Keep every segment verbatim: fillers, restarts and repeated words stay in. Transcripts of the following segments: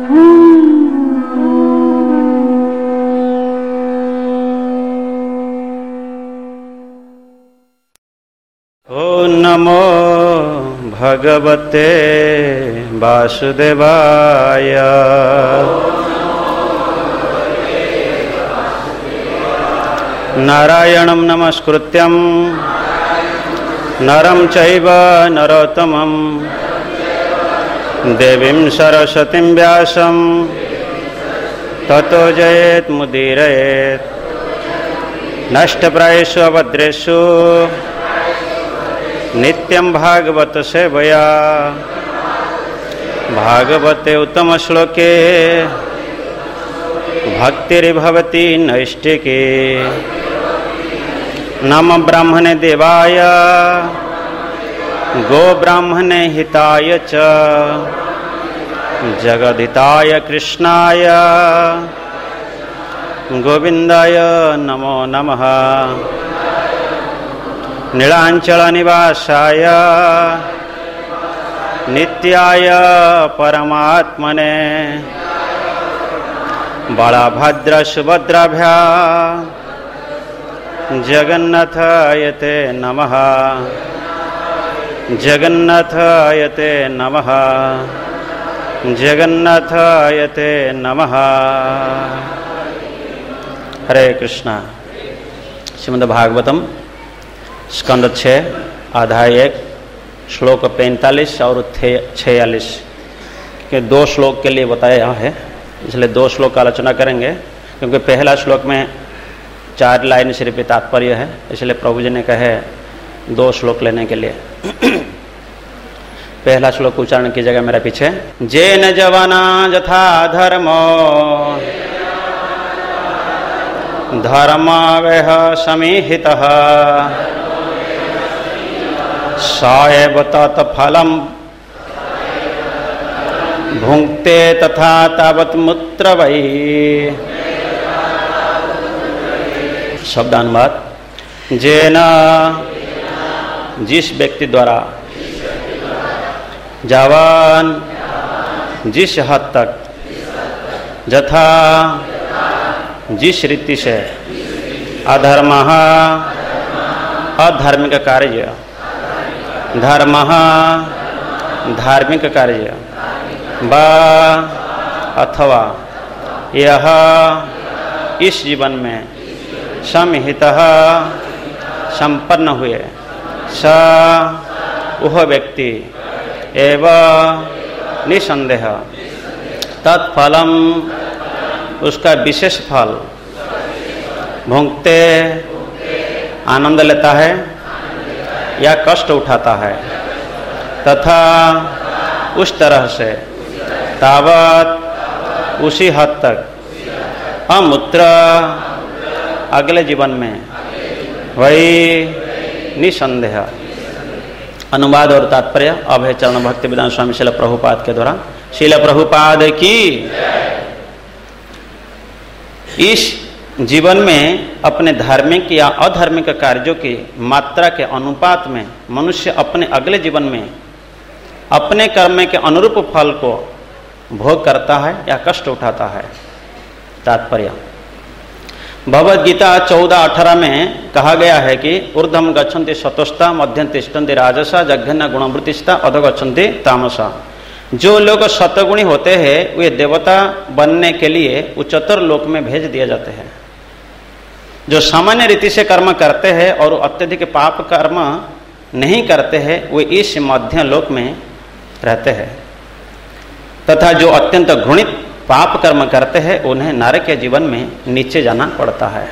नमो भगवते वासुदेवाय। नारायणं नमस्कृत्यं नरं चैव नरोत्तमं देवीं सरस्वतीं व्यासं ततो जयेत् मुदीरयेत्। नष्टप्रायेषु अभद्रेषु नित्यं भागवत सेवया। भागवते उत्तम श्लोके भक्तिर्भवति नैष्टिके। नम ब्राह्मणे देवाय गो ब्राह्मणे हिताय च जगदिताय कृष्णाय गोविंदाय नमो नमः। नीलांचल निवासाय नित्याय परमात्मने बलभद्र सुभद्राभ्या जगन्नाथाय ते नमः। जगन्नाथाय ते नमः। जगन्नाथाय ते नमः। हरे कृष्णा। श्रीमद् भागवतम स्कंद छः अध्याय एक श्लोक पैंतालीस और छियालीस के दो श्लोक के लिए बताया है, इसलिए दो श्लोक का आलोचना करेंगे, क्योंकि पहला श्लोक में चार लाइन सिर्फ तात्पर्य है, इसलिए प्रभु जी ने कहे दो श्लोक लेने के लिए। पहला श्लोक उच्चारण कीजिएगा मेरा पीछे। जेन जवाना यथा धर्मो धर्मावेह समीहितः साएव तत्फलम भुंक्ते तथा तावत मूत्र वै। शब्दानुवाद। जेन जिस व्यक्ति द्वारा जवान जिस हद तक यथा जिस रीति से अधर्म अधार्मिक कार्य धर्म धार्मिक कार्य वा अथवा यह इस जीवन में समहित संपन्न हुए स वह व्यक्ति एवं निसंदेह तत्फलम उसका विशेष फल भुंक्ते आनंद लेता है या कष्ट उठाता है तथा उस तरह से तावत उसी हद तक अमूत्र अगले जीवन में वही निसंदेह। अनुवाद और तात्पर्य अभय चरण भक्ति वेदांत स्वामी शिल प्रभुपाद के द्वारा। शिल प्रभुपाद की इस जीवन में अपने धार्मिक या अधार्मिक कार्यों की मात्रा के अनुपात में मनुष्य अपने अगले जीवन में अपने कर्म के अनुरूप फल को भोग करता है या कष्ट उठाता है। तात्पर्य। भगवद गीता चौदह अठारह में कहा गया है कि ऊर्ध्वम गच्छन्ति सत्वस्ता मध्यम तिष्ठन्ति राजसा जघन्य गुणवृत्तिस्ता अधो गच्छन्ति तामसा। जो लोग सत्वगुणी होते हैं वे देवता बनने के लिए उच्चतर लोक में भेज दिए जाते हैं। जो सामान्य रीति से कर्म करते हैं और अत्यधिक पाप कर्म नहीं करते हैं वे इस मध्य लोक में रहते हैं, तथा जो अत्यंत घृणित पाप कर्म करते हैं उन्हें नरक के जीवन में नीचे जाना पड़ता है।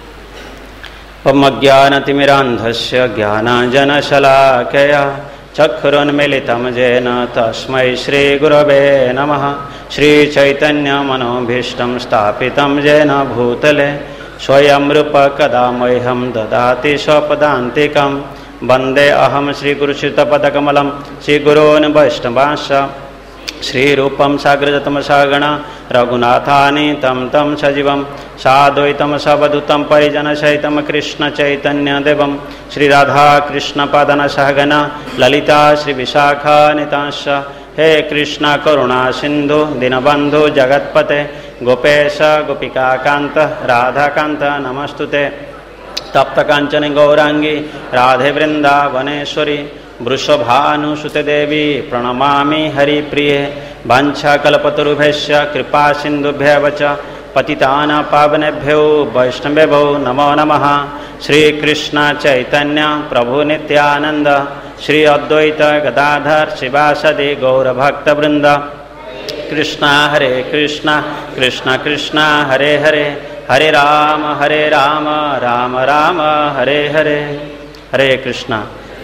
ज्ञानतिमिरान्धस्य ज्ञानाञ्जनशलाकया चक्षुरुन्मीलितं येन तस्मै श्रीगुरवे नमः। श्रीचैतन्यमनोभीष्टं स्थापितं येन भूतले स्वयं रूप कदा मह्यं ददाति स्वपदान्तिकं। वन्दे अहं श्रीगुरुश्रितपदकमलं श्रीगुरून् वैष्णवांश्च श्रीरूपं साग्रजतम सागण रघुनाथानि तं तं सजीवं साद्वैतं सवधूतं परिजनसहितं कृष्णचैतन्यदेवं श्रीराधाकृष्णपादन सहगण ललिता श्रीविशाखानितांश्च हे कृष्ण करुणा सिंधु दीनबंधु जगत्पते गोपेश गोपिकाकांत राधाकांत नमस्तुते तप्त कांचन गौरांगी राधे वृंदावनेश्वरी वृषभानुसुते देवी प्रणमामि हरिप्रिये वाञ्छाकल्पतरुभ्यश्च कृपा सिन्धुभ्यः च पतितानां पावनेभ्यो वैष्णवेभ्यो नमो नमः। श्री कृष्ण चैतन्य प्रभु नित्यानंद श्री अद्वैत गदाधर शिवासदि गौरभक्तवृंद कृष्ण हरे कृष्ण कृष्ण कृष्ण हरे हरे हरे राम हरे राम राम राम हरे हरे। हरे कृष्णा।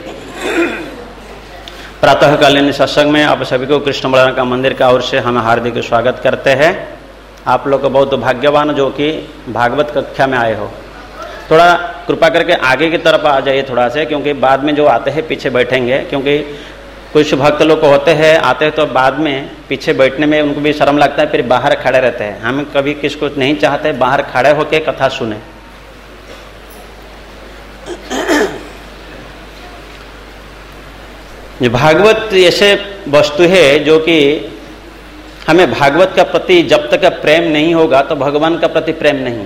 प्रातःकालीन सत्संग में आप सभी को कृष्ण बलराम का मंदिर का ओर से हम हार्दिक स्वागत करते हैं। आप लोग को बहुत भाग्यवान जो कि भागवत कक्षा में आए हो। थोड़ा कृपा करके आगे की तरफ आ जाइए थोड़ा से, क्योंकि बाद में जो आते हैं पीछे बैठेंगे, क्योंकि कुछ भक्त लोग होते हैं आते हैं तो बाद में पीछे बैठने में उनको भी शर्म लगता है, फिर बाहर खड़े रहते हैं। हम कभी किसको नहीं चाहते बाहर खड़े होकर कथा सुने। जो भागवत ऐसे वस्तु है जो कि हमें भागवत का प्रति जब तक प्रेम नहीं होगा तो भगवान का प्रति प्रेम नहीं।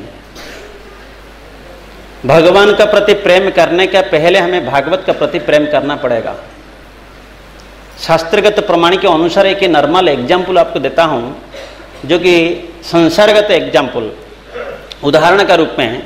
भगवान का प्रति प्रेम करने के पहले हमें भागवत का प्रति प्रेम करना पड़ेगा। शास्त्रगत प्रमाण के अनुसार एक नॉर्मल एग्जाम्पल आपको देता हूं, जो कि संसारगत एग्जाम्पल उदाहरण का रूप में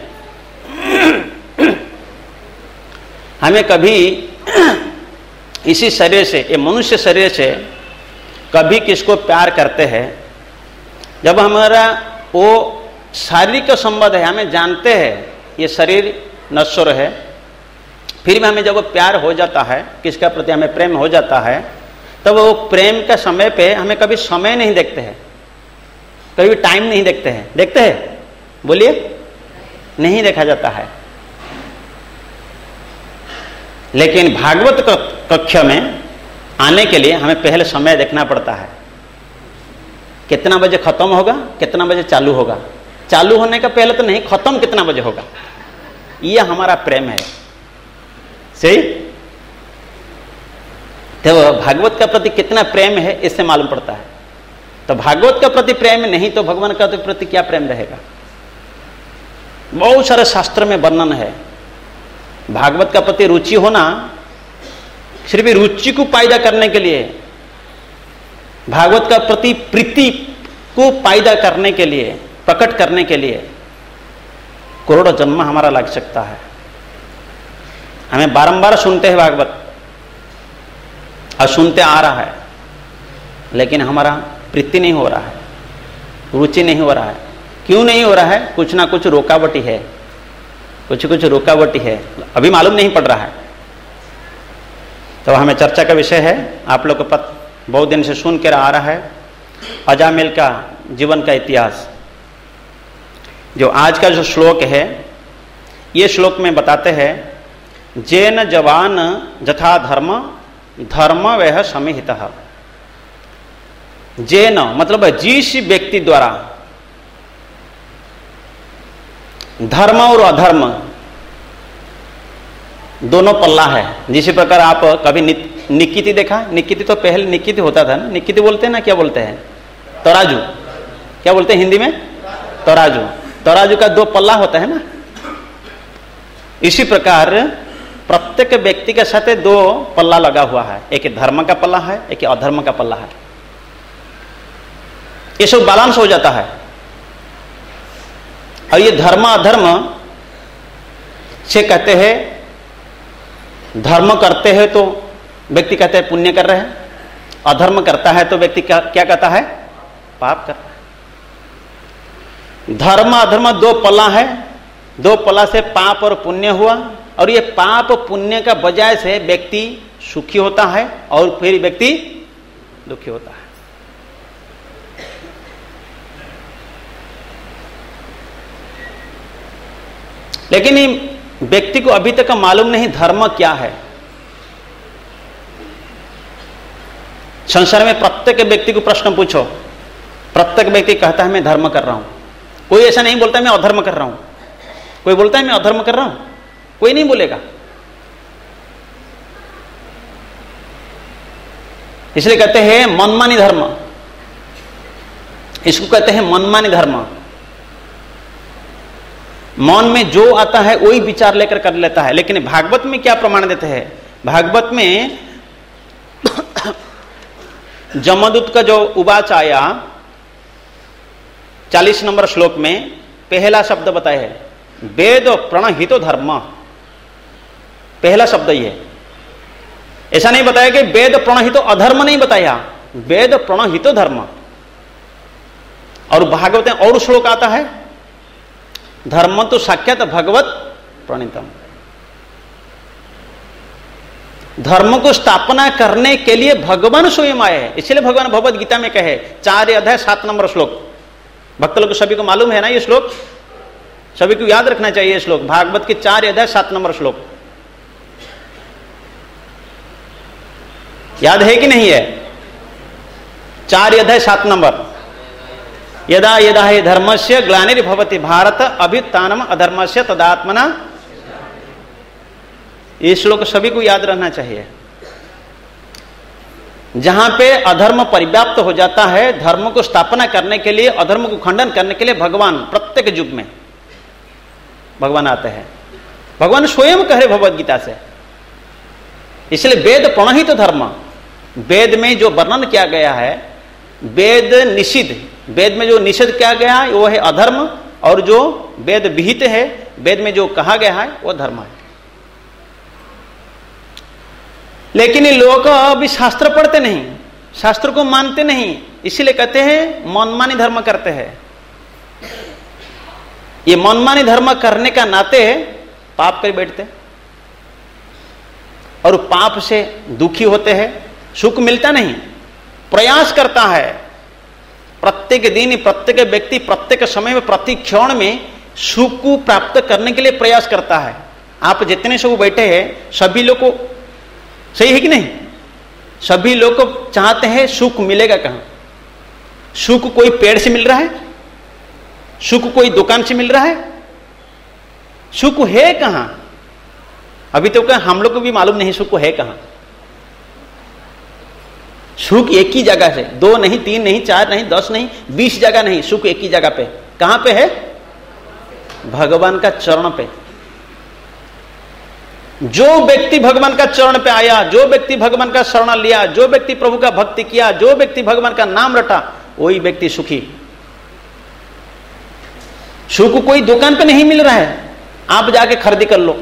हमें कभी इसी शरीर से, ये मनुष्य शरीर से कभी किसको प्यार करते हैं, जब हमारा वो शारीरिक संबंध है, हमें जानते हैं ये शरीर नश्वर है, फिर भी हमें जब वो प्यार हो जाता है, किसका प्रति हमें प्रेम हो जाता है, तब वो प्रेम का समय पे हमें कभी समय नहीं देखते हैं, कभी टाइम नहीं देखते हैं। देखते हैं? बोलिए, नहीं देखा जाता है। लेकिन भागवत कक्षा में आने के लिए हमें पहले समय देखना पड़ता है। कितना बजे खत्म होगा, कितना बजे चालू होगा, चालू होने का पहले तो नहीं, खत्म कितना बजे होगा, यह हमारा प्रेम है। सही? तो भागवत का प्रति कितना प्रेम है इससे मालूम पड़ता है। तो भागवत का प्रति प्रेम नहीं तो भगवान का प्रति क्या प्रेम रहेगा। बहुत सारे शास्त्र में वर्णन है। भागवत का प्रति रुचि होना सिर्फ रुचि को पैदा करने के लिए, भागवत का प्रति प्रीति को पैदा करने के लिए, प्रकट करने के लिए करोड़ों जन्म हमारा लग सकता है। हमें बारंबार सुनते हैं भागवत और सुनते आ रहा है, लेकिन हमारा प्रीति नहीं हो रहा है, रुचि नहीं हो रहा है। क्यों नहीं हो रहा है? कुछ ना कुछ रुकावटी है, कुछ कुछ रुकावटी है, अभी मालूम नहीं पड़ रहा है। तो हमें चर्चा का विषय है, आप लोग को पत बहुत दिन से सुन कर आ रहा है, अजामिल का जीवन का इतिहास। जो आज का जो श्लोक है, ये श्लोक में बताते हैं, जैन जवान जथा धर्म धर्म वह समिहितः। जैन मतलब जिस व्यक्ति द्वारा धर्म और अधर्म दोनों पल्ला है। जिस प्रकार आप कभी निकिति देखा, निकिति तो पहले निकिति होता था ना, निकिति बोलते हैं ना, क्या बोलते हैं? तराजू। क्या बोलते हैं हिंदी में? तराजू। तराजू का दो पल्ला होता है ना। इसी प्रकार प्रत्येक व्यक्ति के साथ दो पल्ला लगा हुआ है, एक धर्म का पल्ला है, एक अधर्म का पल्ला है। ये सब बैलेंस हो जाता है। और ये धर्म अधर्म से कहते हैं, धर्म करते हैं तो व्यक्ति कहते हैं पुण्य कर रहे हैं, अधर्म करता है तो व्यक्ति क्या क्या कहता है? पाप कर रहा है। धर्म अधर्म दो पल्ला है, दो पल्ला से पाप और पुण्य हुआ, और ये पाप पुण्य का बजाय से व्यक्ति सुखी होता है और फिर व्यक्ति दुखी होता है। लेकिन व्यक्ति को अभी तक मालूम नहीं धर्म क्या है। संसार में प्रत्येक व्यक्ति को प्रश्न पूछो, प्रत्येक व्यक्ति कहता है मैं धर्म कर रहा हूं। कोई ऐसा नहीं बोलता मैं अधर्म कर रहा हूं। कोई बोलता है मैं अधर्म कर रहा हूं? कोई नहीं बोलेगा। इसलिए कहते हैं मनमानी धर्म, इसको कहते हैं मनमानी धर्म। मन में जो आता है वही विचार लेकर कर लेता है। लेकिन भागवत में क्या प्रमाण देते हैं? भागवत में जमदूत का जो उवाच आया चालीस नंबर श्लोक में, पहला शब्द बताया है वेद प्रणहितो धर्म। पहला शब्द ही है, ऐसा नहीं बताया कि वेद प्रणहितो अधर्म, नहीं बताया, वेद प्रणहितो धर्म। और भागवत में और श्लोक आता है धर्म तो साक्षात भगवत प्रणीतम। धर्म को स्थापना करने के लिए भगवान स्वयं आए हैं। इसलिए भगवान भगवत गीता में कहे, चार अध्याय सात नंबर श्लोक, भक्त लोग सभी को मालूम है ना ये श्लोक, सभी को याद रखना चाहिए ये श्लोक, भागवत के चार अध्याय सात नंबर श्लोक। याद है कि नहीं है? चार अध्याय सात नंबर, यदा यदा हि धर्मस्य ग्लानिर्भवति भारत अभ्युत्थानम अधर्मस्य तदात्मना। ये श्लोक सभी को याद रहना चाहिए। जहां पे अधर्म परिव्याप्त हो जाता है, धर्म को स्थापना करने के लिए, अधर्म को खंडन करने के लिए भगवान प्रत्येक युग में भगवान आते हैं। भगवान स्वयं कह रहे भगवद गीता से। इसलिए वेद प्रणहित धर्म, वेद में जो वर्णन किया गया है, वेद निषिद्ध, वेद में जो निषेध किया गया है वो है अधर्म, और जो वेद विहित है, वेद में जो कहा गया है वो धर्म है। लेकिन ये लोग अभी शास्त्र पढ़ते नहीं, शास्त्र को मानते नहीं, इसीलिए कहते हैं मनमानी धर्म करते हैं। ये मनमानी धर्म करने का नाते पाप कर बैठते और पाप से दुखी होते हैं, सुख मिलता नहीं। प्रयास करता है प्रत्येक दिन, प्रत्येक व्यक्ति प्रत्येक समय में, प्रति क्षण में सुख को प्राप्त करने के लिए प्रयास करता है। आप जितने सब बैठे हैं सभी लोग को, सही है कि नहीं, सभी लोग को चाहते हैं सुख मिलेगा कहां? सुख कोई पेड़ से मिल रहा है? सुख कोई दुकान से मिल रहा है? सुख है कहां? अभी तो क्या हम लोग को भी मालूम नहीं सुख है कहां। सुख एक ही जगह से, दो नहीं, तीन नहीं, चार नहीं, दस नहीं, बीस जगह नहीं, सुख एक ही जगह पे। कहां पे है? भगवान का चरण पे। जो व्यक्ति भगवान का चरण पे आया, जो व्यक्ति भगवान का शरण लिया, जो व्यक्ति प्रभु का भक्ति किया, जो व्यक्ति भगवान का नाम रटा, वही व्यक्ति सुखी। सुख कोई दुकान पे नहीं मिल रहा है, आप जाके खरीदी कर लो,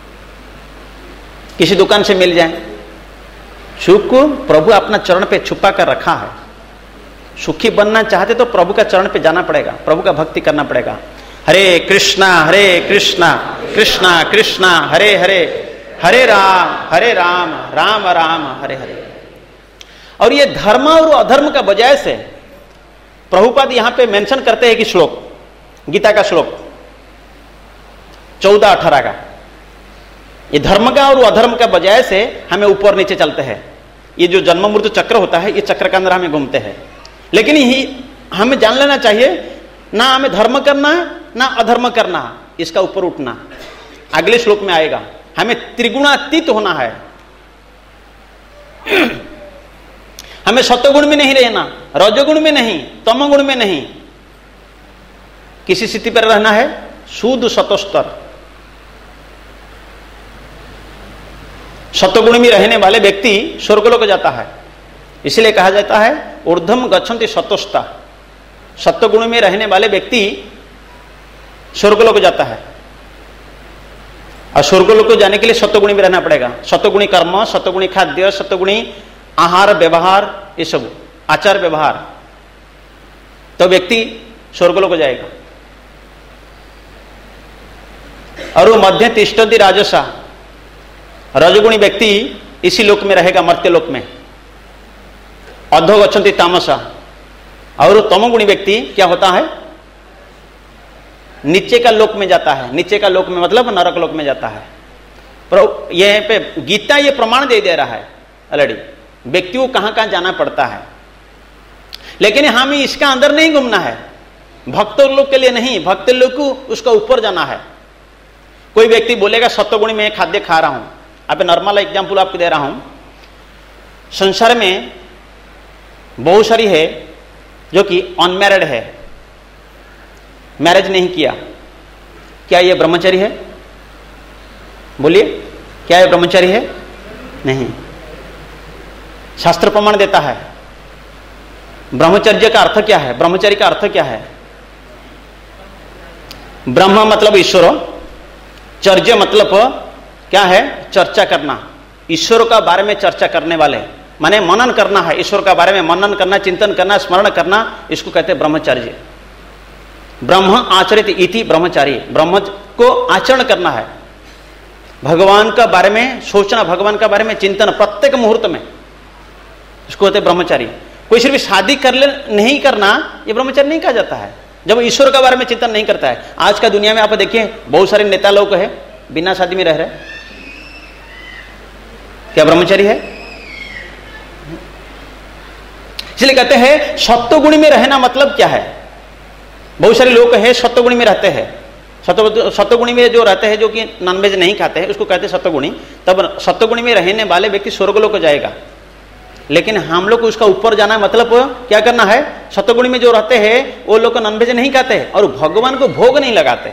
किसी दुकान से मिल जाए। सुख को प्रभु अपना चरण पे छुपा कर रखा है। सुखी बनना चाहते तो प्रभु का चरण पे जाना पड़ेगा, प्रभु का भक्ति करना पड़ेगा। हरे कृष्णा हरे कृष्णा कृष्णा कृष्णा हरे हरे, हरे राम हरे राम राम राम हरे हरे। और ये धर्म और अधर्म का बजाय से प्रभुपाद यहां पे मेंशन करते हैं कि श्लोक, गीता का श्लोक चौदह अठारह का, ये धर्म का और अधर्म का बजाय से हमें ऊपर नीचे चलते हैं। ये जो जन्म मृत्यु चक्र होता है, ये चक्र के अंदर हमें घूमते हैं। लेकिन यही हमें जान लेना चाहिए, ना हमें धर्म करना है ना अधर्म करना है, इसका ऊपर उठना अगले श्लोक में आएगा। हमें त्रिगुणातीत होना है, हमें सत्वगुण में नहीं रहना, रजोगुण में नहीं, तमोगुण में नहीं, किसी स्थिति पर रहना है शुद्ध सतोस्तर। सत्वगुण में रहने वाले व्यक्ति स्वर्गलोक जाता है, इसलिए कहा जाता है ऊर्ध्वम गच्छन्ति सत्वस्ता। सत्वगुण में रहने वाले व्यक्ति स्वर्गलोक जाता है, और स्वर्गलोक को जाने के लिए सत्वगुणी में रहना पड़ेगा। सत्वगुणी कर्म, सत्वगुणी खाद्य, सत्वगुणी आहार व्यवहार, ये सब आचार व्यवहार, तो व्यक्ति स्वर्गलोक को जाएगा। और वो मध्य तिष्ठन्ति राजसा, रजगुणी व्यक्ति इसी लोक में रहेगा, मर्त्य लोक में। अधो गच्छन्ति तामसा, और तमोगुणी व्यक्ति क्या होता है? नीचे का लोक में जाता है। नीचे का लोक में मतलब नरक लोक में जाता है। पर यह पे गीता ये प्रमाण दे दे रहा है ऑलरेडी, व्यक्ति को कहां कहां जाना पड़ता है। लेकिन हमें इसका अंदर नहीं घूमना है, भक्त लोग के लिए नहीं, भक्त लोग को उसका ऊपर जाना है। कोई व्यक्ति बोलेगा सत्वगुणी में खाद्य खा रहा हूं, अब नॉर्मल एग्जाम्पल आपको दे रहा हूं। संसार में बहुत सारी है जो कि अनमैरिड है, मैरिज नहीं किया, क्या ये ब्रह्मचारी है? बोलिए, क्या ये ब्रह्मचारी है? नहीं। शास्त्र प्रमाण देता है। ब्रह्मचर्य का अर्थ क्या है? ब्रह्मचारी का अर्थ क्या है? ब्रह्म मतलब ईश्वर, चर्य मतलब क्या है? चर्चा करना, ईश्वर का बारे में चर्चा करने वाले, माने मनन करना है, ईश्वर का बारे में मनन करना, चिंतन करना, स्मरण करना, इसको कहते हैं ब्रह्मचर्य। ब्रह्म आचरित इति ब्रह्मचारी, ब्रह्म को आचरण करना है, भगवान का बारे में सोचना, भगवान का बारे में चिंतन प्रत्येक मुहूर्त में, इसको कहते हैं ब्रह्मचारी। कोई सिर्फ शादी कर ले नहीं करना, ये ब्रह्मचारी नहीं कहा जाता है जब ईश्वर के बारे में चिंतन नहीं करता है। आज का दुनिया में आप देखिए बहुत सारे नेता लोग है बिना शादी में रह रहे, क्या ब्रह्मचारी है? इसलिए कहते हैं सत्वगुणी में रहना मतलब क्या है? बहुत सारे लोग है सत्वगुणी में रहते हैं, सत्व सत्वगुणी में जो रहते हैं, जो कि नॉनवेज नहीं खाते हैं, उसको कहते हैं सत्वगुणी। तब सत्वगुणी में रहने वाले व्यक्ति स्वर्गलोक को जाएगा। लेकिन हम लोग को उसका ऊपर जाना मतलब क्या करना है? सत्वगुणी में जो रहते हैं वो लोग नॉनवेज नहीं खाते और भगवान को भोग नहीं लगाते।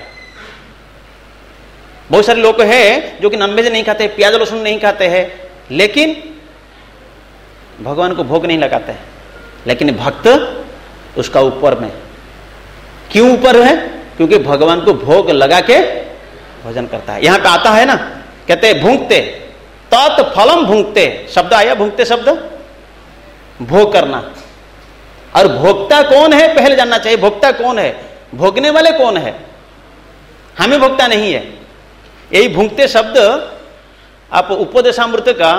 बहुत सारे लोग हैं जो कि नॉनवेज नहीं खाते, प्याज लहसुन नहीं खाते हैं, लेकिन भगवान को भोग नहीं लगाते हैं। लेकिन भक्त उसका ऊपर में, क्यों ऊपर है? क्योंकि भगवान को भोग लगा के भोजन करता है। यहां पे आता है ना, कहते हैं भूंगते, तत्फलम भूंगते, शब्द आया भूंगते शब्द, भोग करना। और भोक्ता कौन है पहले जानना चाहिए। भोक्ता कौन है? भोगने वाले कौन है? हमें भोक्ता नहीं है। यही भूंगते शब्द आप उपदेशामृत का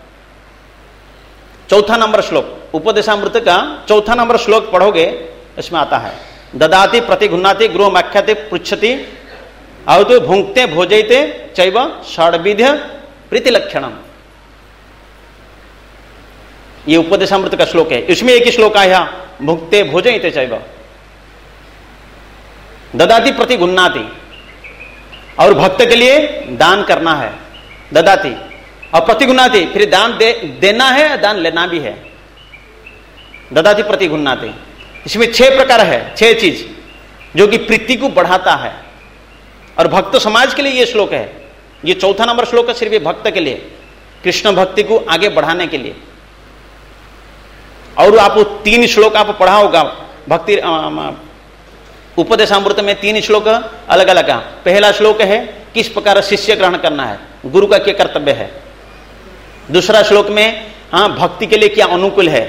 चौथा नंबर श्लोक, उपदेशामृत का चौथा नंबर श्लोक पढ़ोगे, इसमें आता है ददाति प्रतिगुणाति गृह आख्याति पृच्छति और तो भुंक्ते भोजयते चैव षड्विध प्रीति लक्षणम। ये उपदेशामृत का श्लोक है। इसमें एक ही श्लोक आया भुंक्ते भोजयते चैव, ददाति प्रतिगुणाति, और भक्त के लिए दान करना है, ददाति, और प्रतिगुणाति, फिर दान दे, देना है, दान लेना भी है, ददाति प्रतिगुणाति। इसमें छह प्रकार है, छह चीज जो कि प्रीति को बढ़ाता है। और भक्त समाज के लिए ये श्लोक है। ये चौथा नंबर श्लोक है सिर्फ ये भक्त के लिए, कृष्ण भक्ति को आगे बढ़ाने के लिए। और आप तीन श्लोक आप पढ़ा होगा भक्ति उपदेशामृत में, तीन श्लोक अलग अलग है। पहला श्लोक है किस प्रकार शिष्य ग्रहण करना है, गुरु का क्या कर्तव्य है। दूसरा श्लोक में हाँ भक्ति के लिए क्या अनुकूल है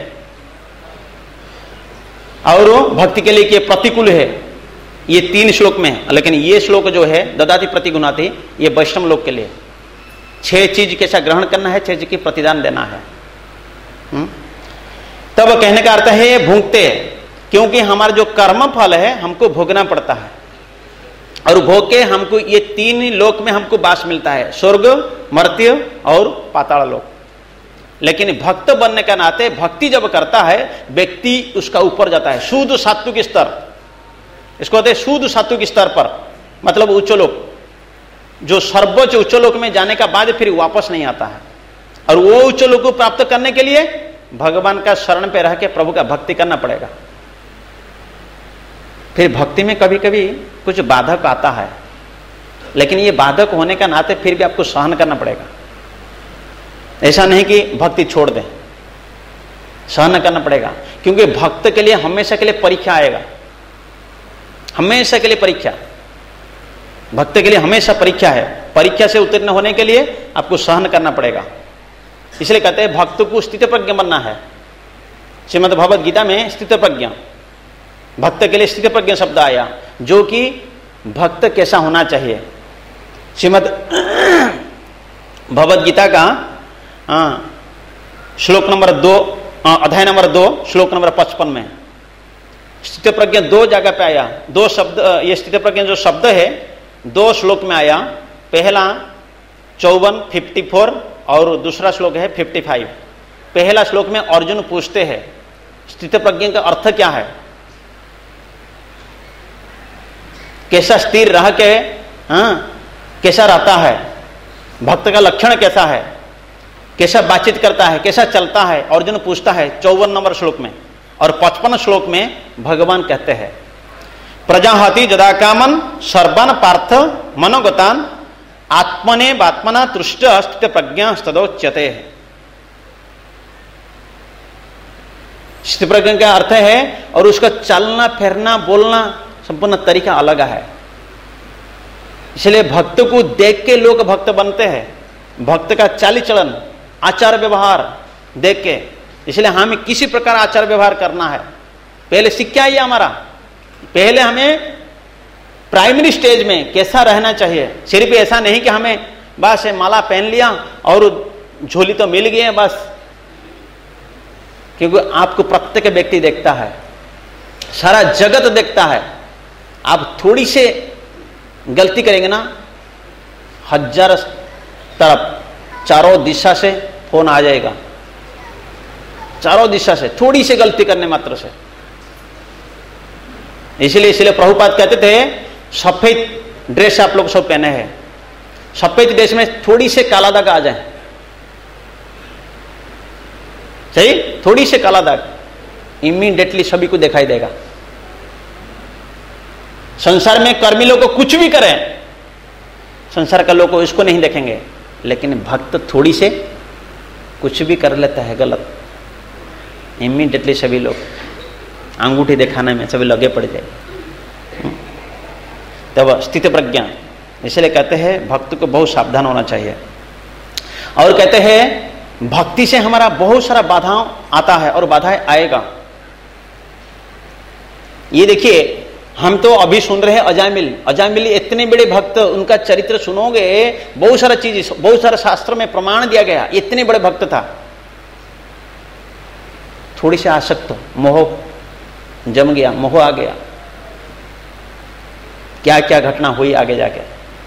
और भक्ति के लिए क्या प्रतिकूल है, ये तीन श्लोक में है। लेकिन ये श्लोक जो है ददाति प्रतिगुणाति, ये वैष्णव लोग के लिए छह चीज कैसा ग्रहण करना है, छह चीज की प्रतिदान देना है। हुँ? तब कहने का अर्थ है ये भोगते, क्योंकि हमारा जो कर्म फल है हमको भोगना पड़ता है, और भोग के हमको ये तीन लोक में हमको वास मिलता है, स्वर्ग, मर्त्य और पाताल लोक। लेकिन भक्त बनने का नाते भक्ति जब करता है व्यक्ति उसका ऊपर जाता है, शुद्ध सात्विक स्तर, इसको कहते हैं शुद्ध सात्विक स्तर पर, मतलब उच्च लोक, जो सर्वोच्च उच्च लोक में जाने का बाद फिर वापस नहीं आता है। और वो उच्च लोक को प्राप्त करने के लिए भगवान का शरण पे रह के प्रभु का भक्ति करना पड़ेगा। फिर भक्ति में कभी कभी कुछ बाधक आता है, लेकिन ये बाधक होने का नाते फिर भी आपको सहन करना पड़ेगा। ऐसा नहीं कि भक्ति छोड़ दें, सहन करना पड़ेगा, क्योंकि भक्त के लिए हमेशा के लिए परीक्षा आएगा, हमेशा के लिए परीक्षा, भक्त के लिए हमेशा परीक्षा है। परीक्षा से उत्तीर्ण होने के लिए आपको सहन करना पड़ेगा। इसलिए कहते हैं भक्त को स्थित प्रज्ञ बनना है। श्रीमद् भगवद गीता में स्थित प्रज्ञ, भक्त के लिए स्थित प्रज्ञ शब्द आया, जो कि भक्त कैसा होना चाहिए। श्रीमद् भगवद गीता का हाँ, श्लोक नंबर दो, अध्याय नंबर दो, श्लोक नंबर पचपन में स्थित प्रज्ञ दो जगह पे आया। दो शब्द, ये स्थित प्रज्ञ जो शब्द है दो श्लोक में आया। पहला चौवन फिफ्टी फोर और दूसरा श्लोक है फिफ्टी फाइव। पहला श्लोक में अर्जुन पूछते हैं स्थित प्रज्ञ का अर्थ क्या है, कैसा स्थिर रह के हाँ कैसा रहता है, भक्त का लक्षण कैसा है, कैसा बातचीत करता है, कैसा चलता है, अर्जुन पूछता है चौवन नंबर श्लोक में। और पचपन श्लोक में भगवान कहते हैं प्रजाहति जदा कामन सर्वन पार्थ मनोगतान आत्मने बात्मना तुष्ट स्थित प्रज्ञा तदोच्यते। स्थित प्रज्ञा का अर्थ है और उसका चलना फिरना बोलना संपूर्ण तरीका अलग है। इसलिए भक्त को देख के लोग भक्त बनते हैं, भक्त का चाली चलन आचार व्यवहार देख के। इसलिए हमें किसी प्रकार आचार व्यवहार करना है, पहले सीखा ही हमारा। पहले हमें प्राइमरी स्टेज में कैसा रहना चाहिए, सिर्फ ऐसा नहीं कि हमें बस माला पहन लिया और झोली तो मिल गई है बस, क्योंकि आपको प्रत्येक व्यक्ति देखता है, सारा जगत देखता है। आप थोड़ी से गलती करेंगे ना, हजार तरफ चारों दिशा से फोन आ जाएगा, चारों दिशा से थोड़ी सी गलती करने मात्र से। इसलिए इसलिए प्रभुपाद कहते थे सफेद ड्रेस आप लोग सब पहने हैं, सफेद ड्रेस में थोड़ी से काला दाग आ जाए, सही, थोड़ी से काला दाग इमीडिएटली सभी को दिखाई देगा। संसार में कर्मी लोग को कुछ भी करें, संसार का लोग को इसको नहीं देखेंगे, लेकिन भक्त थोड़ी से कुछ भी कर लेता है गलत, इमीडिएटली सभी लोग अंगूठी दिखाने में सभी लगे पड़ जाए। तब स्थित प्रज्ञा, इसलिए कहते हैं भक्त को बहुत सावधान होना चाहिए। और कहते हैं भक्ति से हमारा बहुत सारा बाधाओं आता है और बाधाएं आएगा। ये देखिए, हम तो अभी सुन रहे हैं अजामिल, अजामिल इतने बड़े भक्त, उनका चरित्र सुनोगे बहुत सारा चीज, बहुत सारा शास्त्र में प्रमाण दिया गया, इतने बड़े भक्त था। थोड़ी सी आसक्त मोह जम गया, मोह आ गया, क्या क्या घटना हुई आगे जाके,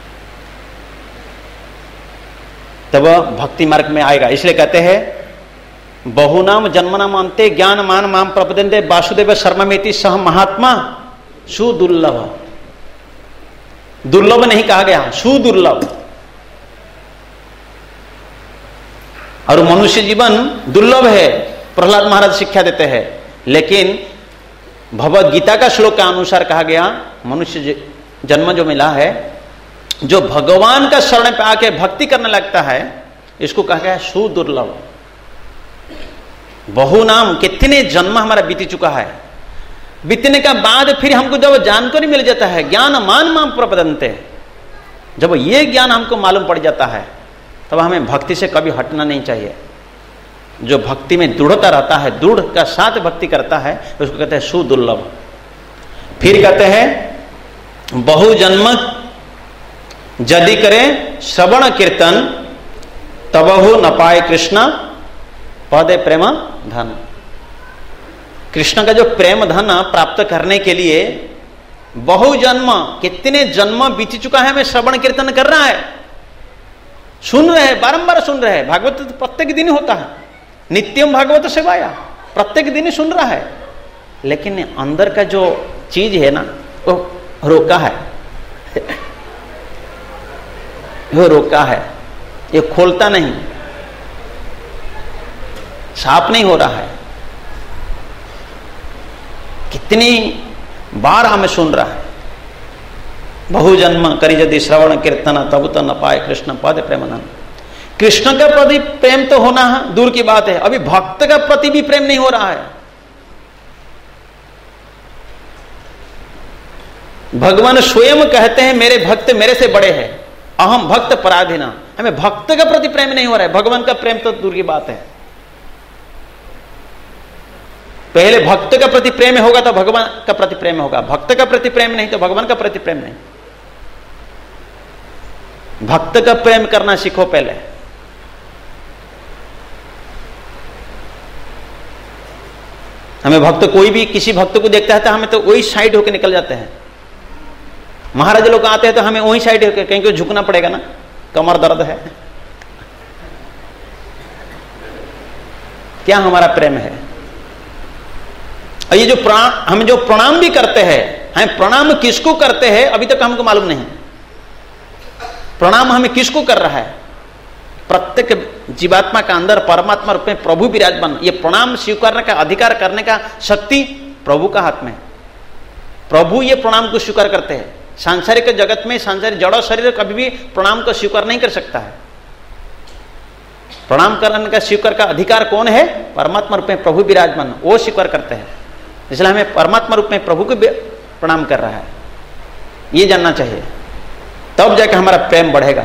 तब भक्ति मार्ग में आएगा। इसलिए कहते हैं बहुनाम जन्मनाम अंते ज्ञान मान माम प्रपदन्ते वासुदेव शर्ममेति सह महात्मा सुदुर्लभ। दुर्लभ नहीं कहा गया, सुदुर्लभ। और मनुष्य जीवन दुर्लभ है, प्रहलाद महाराज शिक्षा देते हैं। लेकिन भगवद गीता का श्लोक के अनुसार कहा गया मनुष्य जन्म जो मिला है, जो भगवान का शरण पे आके भक्ति करने लगता है, इसको कहा गया सुदुर्लभ। बहुनाम, कितने जन्म हमारा बीती चुका है, बीतने का बाद फिर हमको जब जानकारी मिल जाता है, ज्ञान मान माम प्रपदन्ते, जब ये ज्ञान हमको मालूम पड़ जाता है, तब हमें भक्ति से कभी हटना नहीं चाहिए। जो भक्ति में दृढ़ता रहता है, दृढ़ का साथ भक्ति करता है, उसको कहते हैं सुदुर्लभ। फिर कहते हैं बहुजन्म यदि करे श्रवण कीर्तन तबहु न पाए कृष्ण पदे प्रेम धन। कृष्ण का जो प्रेम धन प्राप्त करने के लिए बहुजन्म, कितने जन्म बीत चुका है, हमें श्रवण कीर्तन कर रहा है, सुन रहे हैं, बारंबार सुन रहे हैं। भागवत तो प्रत्येक दिन होता है, नित्यम भागवत सेवाया, प्रत्येक दिन ही सुन रहा है, लेकिन अंदर का जो चीज है ना, वो रोका है, वो रोका है, ये खोलता नहीं, साफ नहीं हो रहा है। कितनी बार हमें सुन रहा है, बहुजन्म करी यदि श्रवण कीर्तन तब तो न पाए कृष्ण पद प्रेम धन। कृष्ण के प्रति प्रेम तो होना है, दूर की बात है, अभी भक्त का प्रति भी प्रेम नहीं हो रहा है। भगवान स्वयं कहते हैं मेरे भक्त मेरे से बड़े हैं, अहम भक्त पराधीना। हमें भक्त का प्रति प्रेम नहीं हो रहा है, भगवान का प्रेम तो दूर की बात है। पहले भक्त का प्रति प्रेम होगा तो भगवान का प्रति प्रेम होगा, भक्त का प्रति प्रेम नहीं तो भगवान का प्रति प्रेम नहीं। भक्त का प्रेम करना सीखो पहले। हमें भक्त, कोई भी किसी भक्त को देखता है तो हमें तो वही साइड होकर निकल जाते हैं। महाराज लोग आते हैं तो हमें वही साइड होकर, क्योंकि झुकना पड़ेगा ना, कमर दर्द है। क्या हमारा प्रेम है? और ये जो प्रणाम, हम जो प्रणाम भी करते हैं, हम प्रणाम किसको करते हैं अभी तक हमको मालूम नहीं। प्रणाम हमें किसको कर रहा है? प्रत्येक जीवात्मा का अंदर परमात्मा रूप में प्रभु विराजमान, ये प्रणाम स्वीकारने का अधिकार करने का शक्ति प्रभु का हाथ में। प्रभु ये प्रणाम को स्वीकार करते हैं। सांसारिक जगत में सांसारिक जड़ शरीर कभी भी प्रणाम को स्वीकार नहीं कर सकता है। प्रणाम करने का स्वीकार का अधिकार कौन है? परमात्मा रूप में प्रभु विराजमान, वो स्वीकार करते हैं। इसलिए हमें परमात्मा रूप में प्रभु को प्रणाम कर रहा है, ये जानना चाहिए, तब जाकर हमारा प्रेम बढ़ेगा।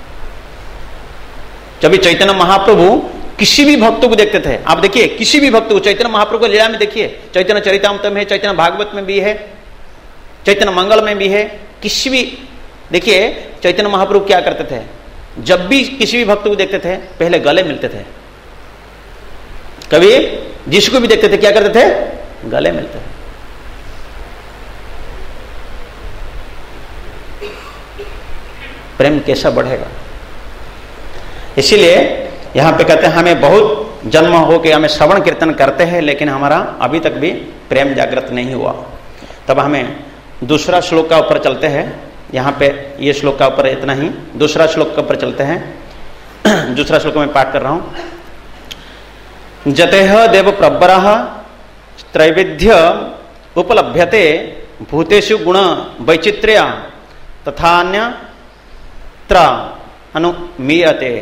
जब चैतन्य महाप्रभु किसी भी भक्त को देखते थे, आप देखिए किसी भी भक्त को, चैतन्य महाप्रभु को लीला में देखिए, चैतन्य चरितामृत में है, चैतन्य भागवत में भी है, चैतन्य मंगल में भी है, किसी भी देखिए चैतन्य महाप्रभु क्या करते थे, जब भी किसी भी भक्त को देखते थे पहले गले मिलते थे। कभी जिसको भी देखते थे क्या करते थे? गले मिलते थे। प्रेम कैसा बढ़ेगा? इसीलिए यहां पे कहते हैं हमें बहुत जन्म हो के हमें श्रवण कीर्तन करते हैं, लेकिन हमारा अभी तक भी प्रेम जागृत नहीं हुआ। तब हमें दूसरा श्लोक का ऊपर चलते हैं। यहाँ पे ये श्लोक का ऊपर इतना ही, दूसरा श्लोक का ऊपर चलते हैं। दूसरा श्लोक में पाठ कर रहा हूं। जतेह देव प्रबरः त्रैविध्य उपलभ्यते भूतेषु गुण वैचित्र्य तथान्यत्र अनुमीयते।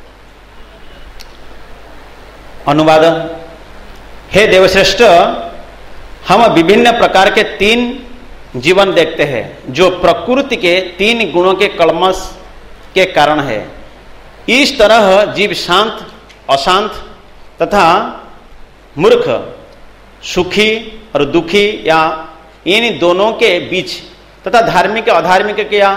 अनुवाद, हे देवश्रेष्ठ, हम विभिन्न प्रकार के तीन जीवन देखते हैं जो प्रकृति के तीन गुणों के कलमश के कारण है। इस तरह जीव शांत, अशांत तथा मूर्ख, सुखी और दुखी या इन दोनों के बीच तथा धार्मिक अधार्मिक या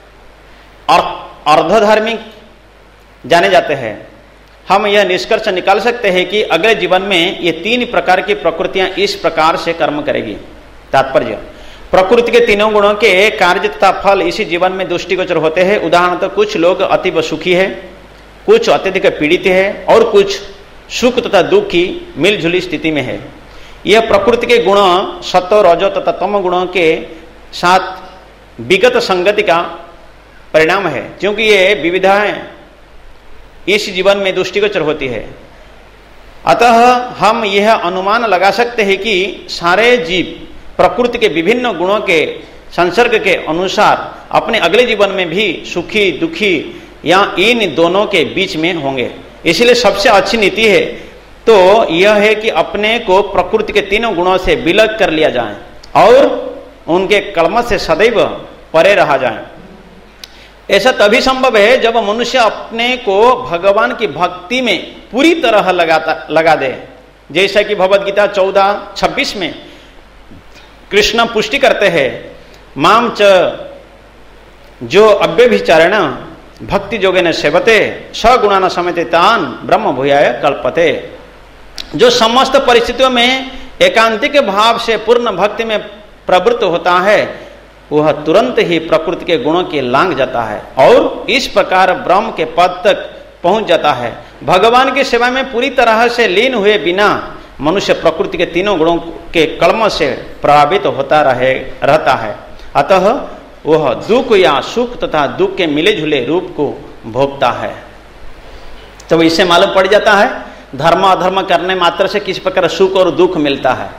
अर्धधार्मिक जाने जाते हैं। हम यह निष्कर्ष निकाल सकते हैं कि अगले जीवन में ये तीन प्रकार की प्रकृतियां इस प्रकार से कर्म करेगी। तात्पर्य, प्रकृति के तीनों गुणों के कार्य तथा फल इसी जीवन में दृष्टिगोचर होते हैं। उदाहरणतः कुछ लोग अतीव सुखी है, कुछ अत्यधिक पीड़ित है और कुछ सुख तथा दुख की मिलजुली स्थिति में है। यह प्रकृति के गुण सत्व, रजो तथा तम गुणों के साथ विगत संगति का परिणाम है, क्योंकि ये विविधाएं इस जीवन में दृष्टिगोचर होती है। अतः हम यह अनुमान लगा सकते हैं कि सारे जीव प्रकृति के विभिन्न गुणों के संसर्ग के अनुसार अपने अगले जीवन में भी सुखी दुखी या इन दोनों के बीच में होंगे। इसलिए सबसे अच्छी नीति है तो यह है कि अपने को प्रकृति के तीनों गुणों से विलग कर लिया जाए और उनके कलम से सदैव परे रहा जाए। ऐसा तभी संभव है जब मनुष्य अपने को भगवान की भक्ति में पूरी तरह लगाता लगा दे। जैसा कि भगवद गीता चौदह छब्बीस में कृष्ण पुष्टि करते हैं, माम च जो अव्यभिचारेण भक्ति जोगेन सेवते सगुणान समेते तान ब्रह्म भूयाय कल्पते। जो समस्त परिस्थितियों में एकांतिक भाव से पूर्ण भक्ति में प्रवृत्त होता है वह तुरंत ही प्रकृति के गुणों की लांघ जाता है और इस प्रकार ब्रह्म के पद तक पहुंच जाता है। भगवान की सेवा में पूरी तरह से लीन हुए बिना मनुष्य प्रकृति के तीनों गुणों के कलम से प्रभावित होता रहे रहता है। अतः वह दुख या सुख तथा दुख के मिले जुले रूप को भोगता है। तो इससे मालूम पड़ जाता है धर्म अधर्म करने मात्र से किस प्रकार सुख और दुख मिलता है।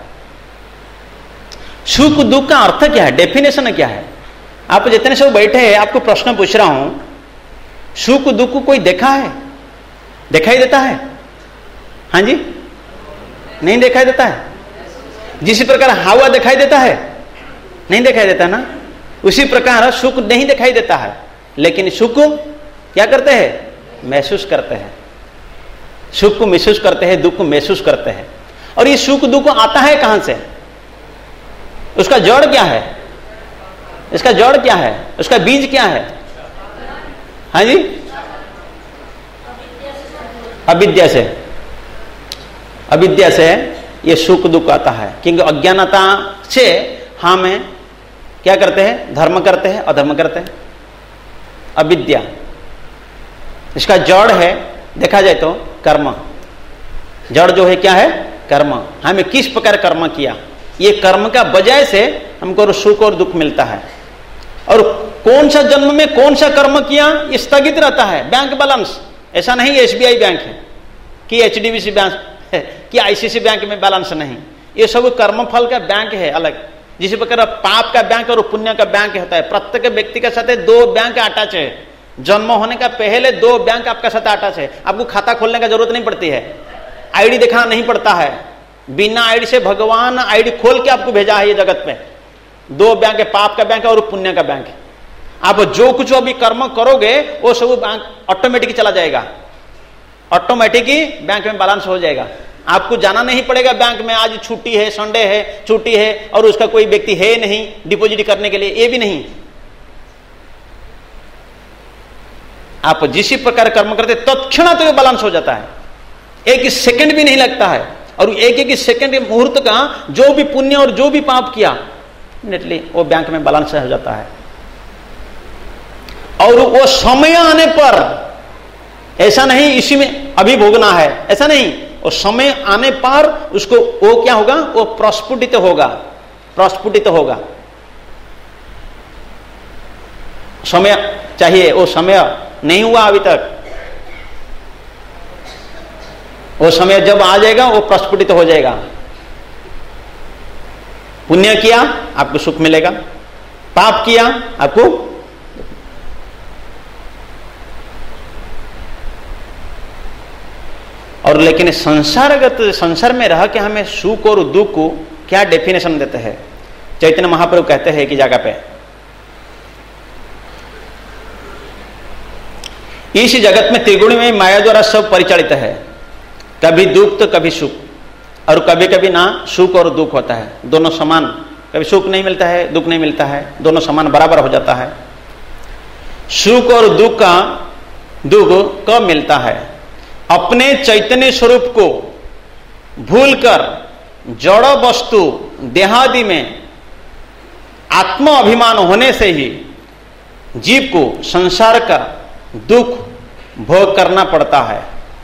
सुख दुख का अर्थ क्या है, डेफिनेशन क्या है? आप जितने सब बैठे हैं आपको प्रश्न पूछ रहा हूं, सुख दुख को कोई देखा है? दिखाई देता है? हाँ जी, नहीं दिखाई देता है। जिस प्रकार हवा दिखाई देता है, नहीं दिखाई देता ना, उसी प्रकार सुख नहीं दिखाई देता है, लेकिन सुख क्या करते हैं? महसूस करते हैं। सुख को महसूस करते हैं, दुख को महसूस करते हैं। और ये सुख दुख आता है कहां से? उसका जड़ क्या है? इसका जड़ क्या है? उसका बीज क्या है? हाँ जी, अविद्या से। अविद्या से ये सुख दुख आता है, क्योंकि अज्ञानता से हम क्या करते हैं? धर्म करते हैं, अधर्म करते हैं। अविद्या इसका जड़ है, देखा जाए तो कर्म। जड़ जो है क्या है? कर्म। हमें किस प्रकार कर्म किया, ये कर्म का वजह से हमको सुख और दुख मिलता है। और कौन सा जन्म में कौन सा कर्म किया ये स्थगित रहता है। बैंक बैलेंस ऐसा नहीं एसबीआई बैंक है कि एचडीबीसी बैंक है कि आईसीआईसीआई बैंक में बैलेंस नहीं। ये सब कर्मफल का बैंक है अलग। जिस प्रकार पाप का बैंक और पुण्य का बैंक होता है, प्रत्येक व्यक्ति के साथ दो बैंक अटैच है। जन्म होने का पहले दो बैंक आपका साथ अटैच है। आपको खाता खोलने का जरूरत नहीं पड़ती है, आईडी दिखाना नहीं पड़ता है। बिना आईडी से भगवान आईडी खोल के आपको भेजा है ये जगत में। दो बैंक है, पाप का बैंक और पुण्य का बैंक। आप जो कुछ अभी कर्म करोगे वो सब बैंक ऑटोमेटिक चला जाएगा, ऑटोमेटिक ही बैंक में बैलेंस हो जाएगा। आपको जाना नहीं पड़ेगा बैंक में, आज छुट्टी है, संडे है, छुट्टी है और उसका कोई व्यक्ति है नहीं डिपॉजिट करने के लिए, ये भी नहीं। आप जिस प्रकार कर्म करते तत्क्षणात तो बैलेंस हो जाता है, एक सेकंड भी नहीं लगता है। और एक एक सेकंड मुहूर्त का जो भी पुण्य और जो भी पाप किया नेटली वो बैंक में बैलेंस हो जाता है। और वो समय आने पर ऐसा नहीं इसी में अभी भोगना है, ऐसा नहीं, वो समय आने पर उसको वो क्या होगा, वो प्रस्फुटित होगा, प्रस्फुटित होगा। समय चाहिए, वो समय नहीं हुआ अभी तक। वो समय जब आ जाएगा वो प्रस्फुटित हो जाएगा। पुण्य किया आपको सुख मिलेगा, पाप किया आपको और लेकिन संसारगत संसार में रह के हमें सुख और दुख को क्या डेफिनेशन देते हैं। चैतन्य महाप्रभु कहते हैं कि जगह पे इस जगत में त्रिगुण में माया द्वारा सब परिचालित है, कभी दुख तो कभी सुख, और कभी कभी ना सुख और दुख होता है, दोनों समान। कभी सुख नहीं मिलता है, दुख नहीं मिलता है, दोनों समान बराबर हो जाता है। सुख और दुख का दुख कब मिलता है, अपने चैतन्य स्वरूप को भूलकर जड़ वस्तु देहादि में आत्म अभिमान होने से ही जीव को संसार का दुख भोग करना पड़ता है।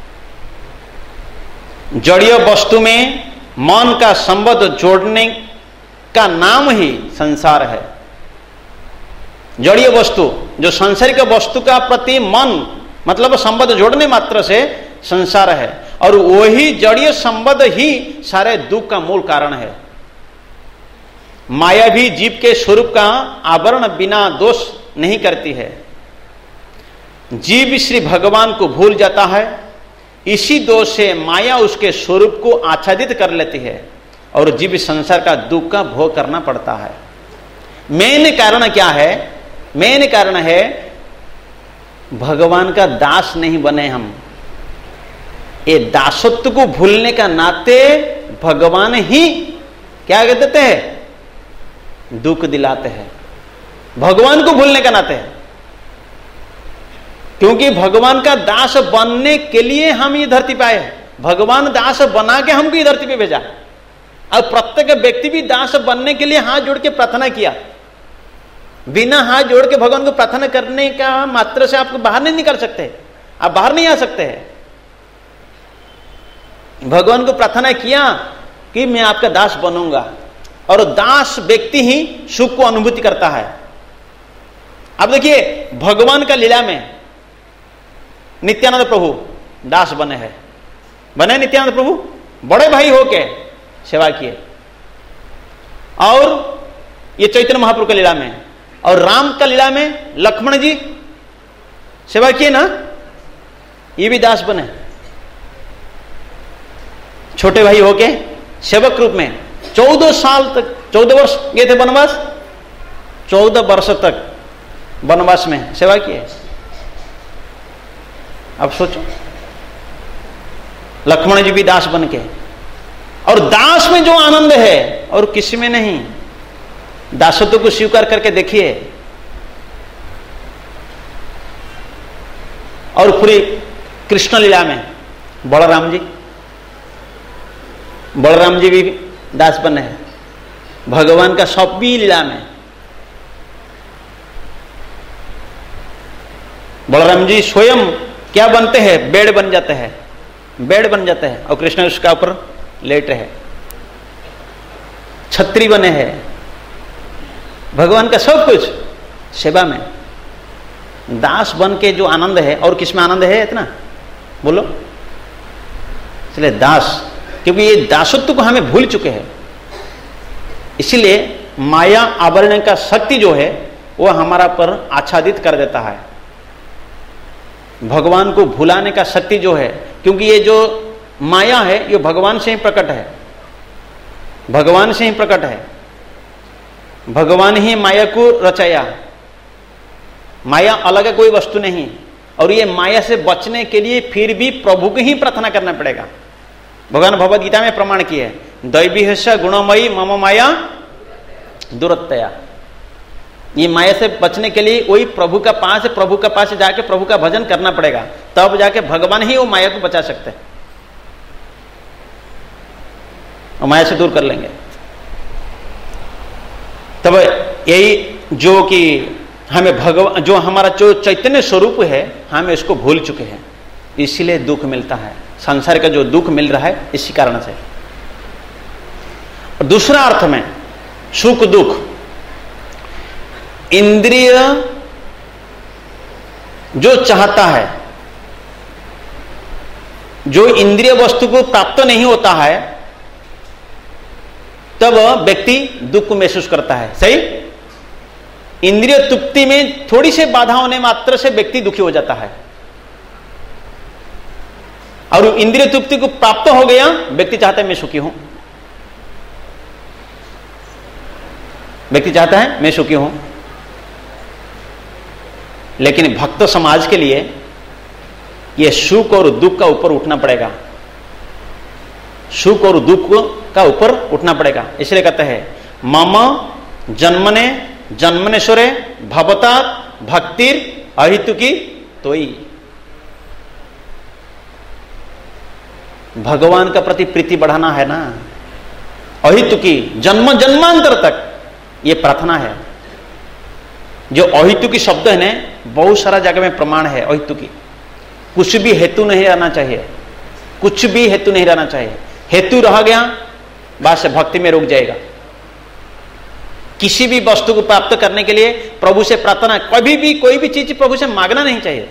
जड़ीय वस्तु में मन का संबंध जोड़ने का नाम ही संसार है। जड़ीय वस्तु जो सांसारिक वस्तु का प्रति मन मतलब संबंध जोड़ने मात्र से संसार है, और वही जड़ीय संबंध ही सारे दुख का मूल कारण है। माया भी जीव के स्वरूप का आवरण बिना दोष नहीं करती है। जीव श्री भगवान को भूल जाता है, इसी दोष से माया उसके स्वरूप को आच्छादित कर लेती है और जीव संसार का दुख का भोग करना पड़ता है। मेन कारण क्या है, मेन कारण है भगवान का दास नहीं बने हम। ये दासत्व को भूलने का नाते भगवान ही क्या कह देते हैं, दुख दिलाते हैं। भगवान को भूलने का नाते है, क्योंकि भगवान का दास बनने के लिए हम ये धरती पे आए हैं। भगवान दास बना के हमको ये धरती पे भेजा, और प्रत्येक व्यक्ति भी दास बनने के लिए हाथ जोड़ के प्रार्थना किया। बिना हाथ जोड़ के भगवान को प्रार्थना करने का मात्र से आपको बाहर नहीं निकल सकते, आप बाहर नहीं आ सकते हैं। भगवान को प्रार्थना किया कि मैं आपका दास बनूंगा, और दास व्यक्ति ही सुख को अनुभूति करता है। अब देखिए भगवान का लीला में नित्यानंद प्रभु दास बने हैं, बने नित्यानंद प्रभु बड़े भाई होके सेवा किए, और ये चैतन्य महाप्रभु का लीला में, और राम का लीला में लक्ष्मण जी सेवा किए ना, ये भी दास बने छोटे भाई होके सेवक रूप में। चौदह साल तक, चौदह वर्ष गए थे वनवास, चौदह वर्ष तक वनवास में सेवा किए। अब सोचो लक्ष्मण जी भी दास बन के, और दास में जो आनंद है और किसी में नहीं। दासत्व को स्वीकार करके देखिए, और पूरी कृष्ण लीला में बलराम जी बलराम जी भी दास बने हैं भगवान का सभी लीला में। बलराम जी स्वयं क्या बनते हैं, बेड बन जाते हैं, बेड बन जाते हैं, और कृष्ण उसका ऊपर लेट रहे। छत्री बने हैं, भगवान का सब कुछ सेवा में। दास बन के जो आनंद है, और किसमें आनंद है इतना, बोलो, इसलिए दास, क्योंकि ये दासत्व को हमें भूल चुके हैं, इसलिए माया आवरण का शक्ति जो है वो हमारा पर आच्छादित कर देता है। भगवान को भुलाने का शक्ति जो है, क्योंकि ये जो माया है ये भगवान से ही प्रकट है, भगवान से ही प्रकट है, भगवान ही माया को रचाया, माया अलग है, कोई वस्तु नहीं। और ये माया से बचने के लिए फिर भी प्रभु को ही प्रार्थना करना पड़ेगा। भगवान भगवद गीता में प्रमाण किए है, दैवी हस्य गुणमयी मम माया दुरत्तया। ये माया से बचने के लिए वही प्रभु का पास प्रभु का पास जाके प्रभु का भजन करना पड़ेगा, तब जाके भगवान ही वो माया को बचा सकते हैं और माया से दूर कर लेंगे। तब यही जो कि हमें भगवान, जो हमारा जो चैतन्य स्वरूप है, हम इसको भूल चुके हैं, इसीलिए दुख मिलता है। संसार का जो दुख मिल रहा है इसी कारण से। और दूसरा अर्थ में सुख दुख, इंद्रिय जो चाहता है, जो इंद्रिय वस्तु को प्राप्त नहीं होता है, तब व्यक्ति दुख को महसूस करता है। सही, इंद्रिय तृप्ति में थोड़ी सी बाधा होने मात्र से व्यक्ति दुखी हो जाता है, और इंद्रिय तृप्ति को प्राप्त हो गया, व्यक्ति चाहता है मैं सुखी हूं, व्यक्ति चाहता है मैं सुखी हूं। लेकिन भक्त समाज के लिए यह सुख और दुख का ऊपर उठना पड़ेगा, सुख और दुख का ऊपर उठना पड़ेगा। इसलिए कहते हैं मम जन्मने जन्मनेश्वरे भवता भक्तिर अहितुकी तोई। भगवान का प्रति प्रीति बढ़ाना है ना, अहितुकी जन्म जन्मांतर तक ये प्रार्थना है। जो अहितुकी शब्द है ना, बहुत सारा जगह में प्रमाण है अहितुकी। कुछ भी हेतु नहीं रहना चाहिए, कुछ भी हेतु नहीं रहना चाहिए। हेतु रह गया बस भक्ति में रुक जाएगा। किसी भी वस्तु को प्राप्त करने के लिए प्रभु से प्रार्थना, कभी भी कोई भी चीज प्रभु से मांगना नहीं चाहिए,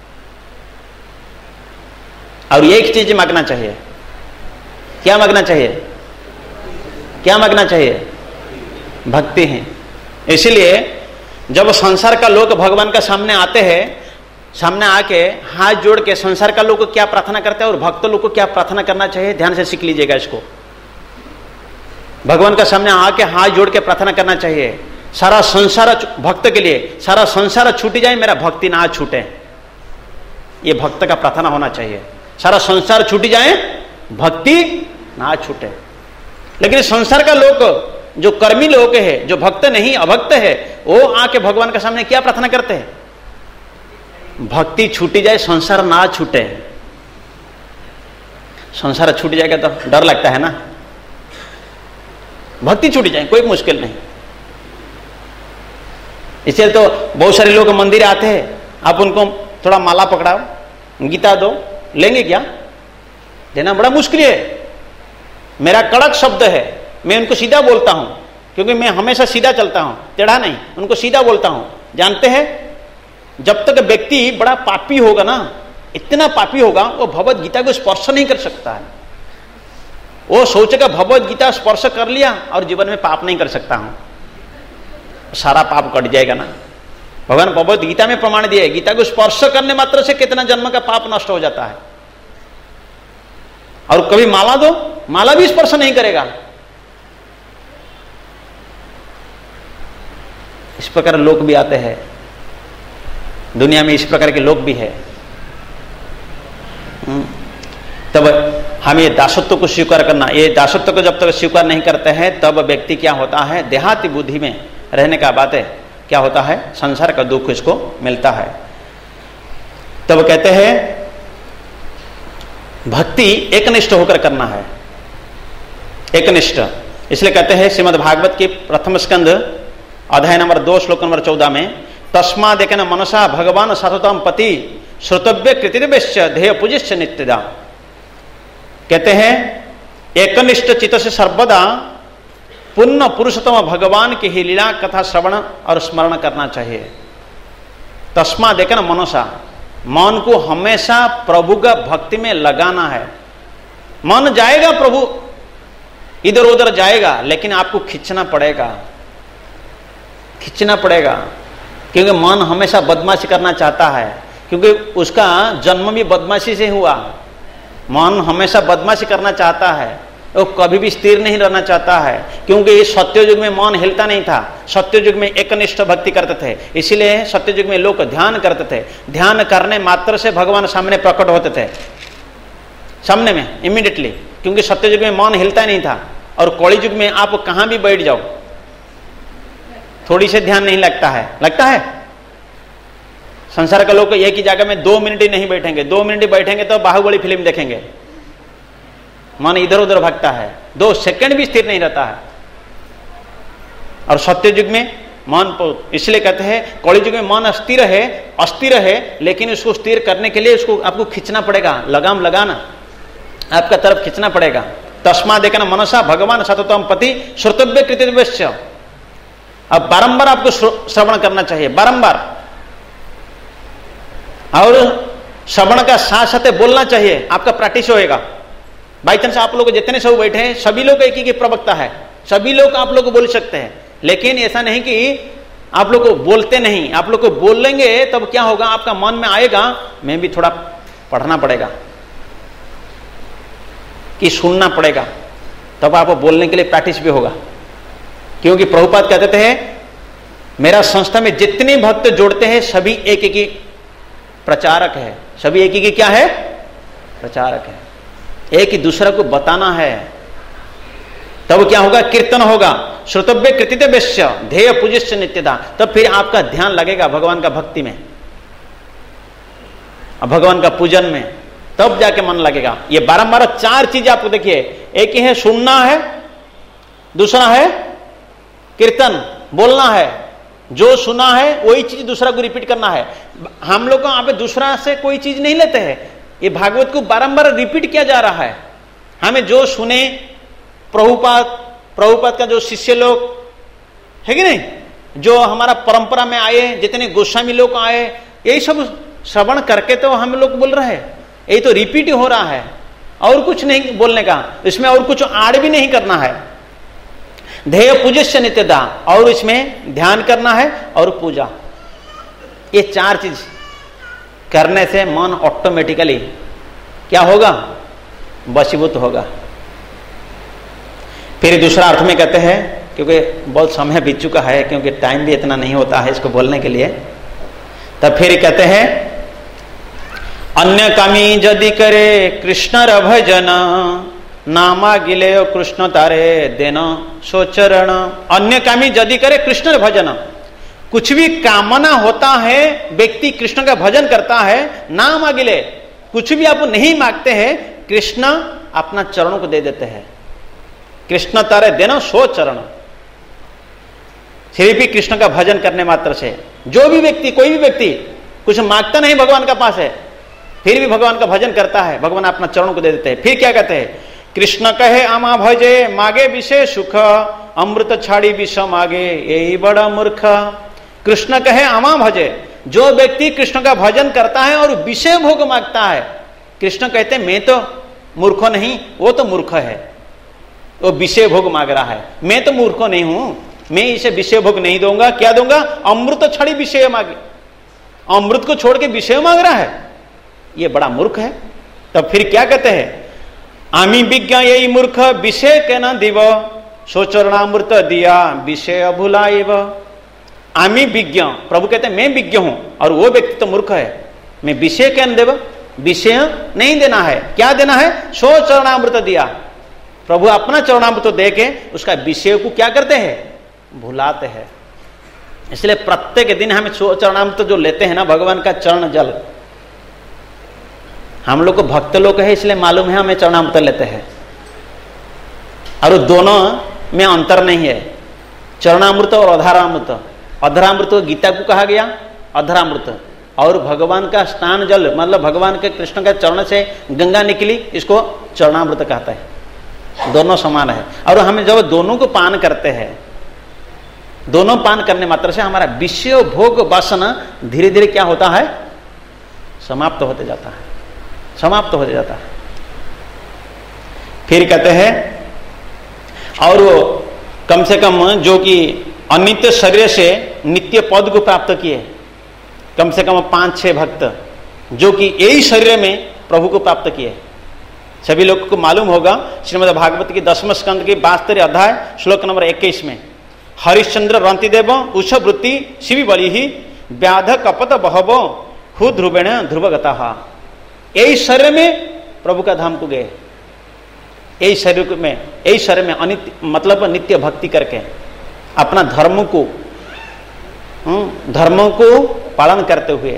और एक चीज मांगना चाहिए। क्या मांगना चाहिए? क्या मांगना चाहिए? भक्ति है। इसलिए जब संसार का लोग भगवान का सामने आते हैं, सामने आके हाथ जोड़ के संसार का लोग को क्या प्रार्थना करते हैं और भक्त लोग को क्या प्रार्थना करना चाहिए, ध्यान से सीख लीजिएगा इसको। भगवान का सामने आके हाथ जोड़ के प्रार्थना करना चाहिए, सारा संसार भक्त के लिए, सारा संसार छूट जाए मेरा भक्ति ना छूटे, ये भक्त का प्रार्थना होना चाहिए। सारा संसार छूट जाए भक्ति ना छूटे। लेकिन संसार का लोग, जो कर्मी लोग है, जो भक्त नहीं अभक्त है, वो आके भगवान के सामने क्या प्रार्थना करते हैं? भक्ति छूटी जाए, संसार ना छूटे। संसार छूट जाएगा तो डर लगता है ना, भक्ति छूट जाए कोई मुश्किल नहीं। इसलिए तो बहुत सारे लोग मंदिर आते हैं, आप उनको थोड़ा माला पकड़ाओ, गीता दो, लेंगे क्या? देना बड़ा मुश्किल है। मेरा कड़क शब्द है, मैं उनको सीधा बोलता हूं, क्योंकि मैं हमेशा सीधा चलता हूं, टेढ़ा नहीं, उनको सीधा बोलता हूं। जानते हैं, जब तक व्यक्ति बड़ा पापी होगा ना, इतना पापी होगा, वो भगवद गीता को स्पर्श नहीं कर सकता है। वो सोचेगा भगवद गीता स्पर्श कर लिया और जीवन में पाप नहीं कर सकता हूं, सारा पाप कट जाएगा ना। भगवान भगवद गीता में प्रमाण दिया है, गीता को स्पर्श करने मात्र से कितना जन्म का पाप नष्ट हो जाता है। और कभी माला दो, माला भी स्पर्श नहीं करेगा। इस प्रकार लोग भी आते हैं दुनिया में, इस प्रकार के लोग भी है। तब हम ये दासत्व को स्वीकार करना, ये दासत्व को जब तक स्वीकार नहीं करते हैं, तब व्यक्ति क्या होता है, देहाती बुद्धि में रहने का बात है, क्या होता है, संसार का दुख इसको मिलता है। तब कहते हैं भक्ति एकनिष्ठ होकर करना है, एकनिष्ठ। इसलिए कहते हैं श्रीमद् भागवत के प्रथम स्कंद अध्याय नंबर दो श्लोक नंबर चौदह में, तस्मा देखे न मनसा भगवान सततम पति श्रोतव्य कृतिर्वेश्च ध्येय पूजिश्च नित्यदा। कहते हैं एकनिष्ठ चित्त से सर्वदा पूर्ण पुरुषोत्तम भगवान की ही लीला कथा श्रवण और स्मरण करना चाहिए। तस्मा देखे न मनसा, मन को हमेशा प्रभु का भक्ति में लगाना है। मन जाएगा, प्रभु इधर उधर जाएगा, लेकिन आपको खींचना पड़ेगा, खींचना पड़ेगा, क्योंकि मन हमेशा बदमाशी करना चाहता है, क्योंकि उसका जन्म भी बदमाशी से हुआ। मन हमेशा बदमाशी करना चाहता है, वो कभी भी स्थिर नहीं रहना चाहता है, क्योंकि सत्ययुग में मन हिलता नहीं था। सत्ययुग में एकनिष्ठ भक्ति करते थे, इसीलिए सत्ययुग में लोग ध्यान करते थे। ध्यान करने मात्र से भगवान सामने प्रकट होते थे, सामने में इमीडिएटली, क्योंकि सत्ययुग में मन हिलता नहीं था। और कलि युग में आप कहां भी बैठ जाओ, थोड़ी से ध्यान नहीं लगता है, लगता है। संसार के लोग एक ही जगह में दो मिनट ही नहीं बैठेंगे, दो मिनट बैठेंगे तो बाहुबली फिल्म देखेंगे, मन इधर उधर भागता है, दो सेकंड भी स्थिर नहीं रहता है। और सत्य युग में मन, इसलिए कहते हैं कलि युग में मन अस्थिर है, अस्थिर है, लेकिन उसको स्थिर करने के लिए उसको आपको खींचना पड़ेगा, लगाम लगाना, आपका तरफ खींचना पड़ेगा। तस्मा देखना मनसा भगवान सततम पति श्रोतव्य कृतव्य। अब बारंबार आपको श्रवण करना चाहिए, बारंबार, और श्रवण का साथ साथ बोलना चाहिए, आपका प्रैक्टिस होएगा। बाई चांस आप लोग जितने सब बैठे हैं, सभी लोग एक ही प्रवक्ता है, सभी लोग आप लोग बोल सकते हैं, लेकिन ऐसा नहीं कि आप लोग बोलते नहीं। आप लोग को बोलेंगे तब क्या होगा, आपका मन में आएगा मैं भी थोड़ा पढ़ना पड़ेगा, कि सुनना पड़ेगा, तब आपको बोलने के लिए प्रैक्टिस भी होगा। क्योंकि प्रभुपाद कहते थे मेरा संस्था में जितने भक्त जोड़ते हैं सभी एक एक ही प्रचारक है, सभी एक ही क्या है, प्रचारक है, एक ही दूसरे को बताना है। तब क्या होगा, कीर्तन होगा, श्रोतव्य कृतित्व ध्येय पूज्य नित्यता। तब फिर आपका ध्यान लगेगा भगवान का भक्ति में, भगवान का पूजन में, तब जाके मन लगेगा। ये बारंबार चार चीज आपको देखिए, एक ही है सुनना है, दूसरा है कीर्तन बोलना है, जो सुना है वही चीज दूसरा को रिपीट करना है। हम लोग को यहाँ पे दूसरा से कोई चीज नहीं लेते हैं, ये भागवत को बारंबार रिपीट किया जा रहा है। हमें जो सुने, प्रभुपाद प्रभुपाद का जो शिष्य लोग है कि नहीं, जो हमारा परंपरा में आए, जितने गोस्वामी लोग आए, यही सब श्रवण करके तो हम लोग बोल रहे हैं, यही तो रिपीट हो रहा है, और कुछ नहीं बोलने का, इसमें और कुछ आड़ भी नहीं करना है। ध्येय पूज्य नित्यता, और इसमें ध्यान करना है और पूजा, ये चार चीज करने से मन ऑटोमेटिकली क्या होगा, वशीभूत होगा। फिर दूसरा अर्थ में कहते हैं, क्योंकि बहुत समय बीत चुका है, क्योंकि टाइम भी इतना नहीं होता है इसको बोलने के लिए, तब फिर कहते हैं अन्य कामी यदि करे कृष्ण भजन नामा गिले कृष्ण तारे देन सोचरण। अन्य कामी यदि करे कृष्ण भजन, कुछ भी कामना होता है, व्यक्ति कृष्ण का भजन करता है, नाम अगिले, कुछ भी आप नहीं मांगते हैं, कृष्ण अपना चरणों को दे देते हैं। कृष्ण तारे देना सो चरण, फिर भी कृष्ण का भजन करने मात्र से जो भी व्यक्ति, कोई भी व्यक्ति कुछ मांगता नहीं भगवान का पास है, फिर भी भगवान का भजन करता है, भगवान अपना चरणों को दे देते हैं। फिर क्या कहते हैं, कृष्ण कहे आमा भजे मागे विषय सुख, अमृत छाड़ी विष मागे यही बड़ा मूर्ख। कृष्ण कहे आमा भजे, जो व्यक्ति कृष्ण का भजन करता है और विषय भोग मांगता है, कृष्ण कहते हैं मैं तो मूर्ख नहीं, वो तो मूर्ख है, वो विषय भोग मांग रहा है, मैं तो मूर्ख नहीं हूं, मैं इसे विषय भोग नहीं दूंगा। क्या दूंगा, अमृत छड़ी विषय मांगे, अमृत को छोड़ के विषय मांग रहा है, ये बड़ा मूर्ख है। तब फिर क्या कहते हैं, आमी विज्ञा यही मूर्ख विषय के न दिव, सोचरणामृत दिया विषय भुलाइव। आमी विज्ञ, प्रभु कहते हैं मैं विज्ञ हूं, और वो व्यक्ति तो मूर्ख है, मैं विषय क्या न देव, विषय नहीं देना है। क्या देना है, सो चरणामृत दिया, प्रभु अपना चरणामृत दे के उसका विषय को क्या करते हैं, भुलाते हैं। इसलिए प्रत्येक दिन हम सो चरणामृत जो लेते हैं ना, भगवान का चरण जल, हम लोग को भक्त लोग है इसलिए मालूम है हमें चरणामृत लेते हैं, और दोनों में अंतर नहीं है, चरणामृत और अधरामृत। अधरामृत गीता को कहा गया अधरामृत, और भगवान का स्नान जल मतलब भगवान के कृष्ण के चरण से गंगा निकली, इसको चरणामृत कहता है, दोनों समान है। और हमें जब दोनों को पान करते हैं, दोनों पान करने मात्र से हमारा विषय भोग वासना धीरे धीरे क्या होता है, समाप्त तो होते जाता है, समाप्त तो होते जाता है। फिर कहते हैं और वो कम से कम जो कि अनित्य शरीर से नित्य पद को प्राप्त किए, कम से कम पांच छह भक्त जो कि यही शरीर में प्रभु को प्राप्त किए। सभी लोगों को मालूम होगा श्रीमद् भागवत की दसवें स्कंद की बास्तरी अध्याय श्लोक नंबर इक्कीस में हरिश्चंद्र रंतिदेव उष वृत्ति शिवी बलि ही व्याध कपत बहवो हु ध्रुवेण ध्रुवगता। यही शरीर में प्रभु का धाम को गए, यही शरीर में यही शरीर में अनित्य मतलब नित्य भक्ति करके अपना धर्म को धर्मों को पालन करते हुए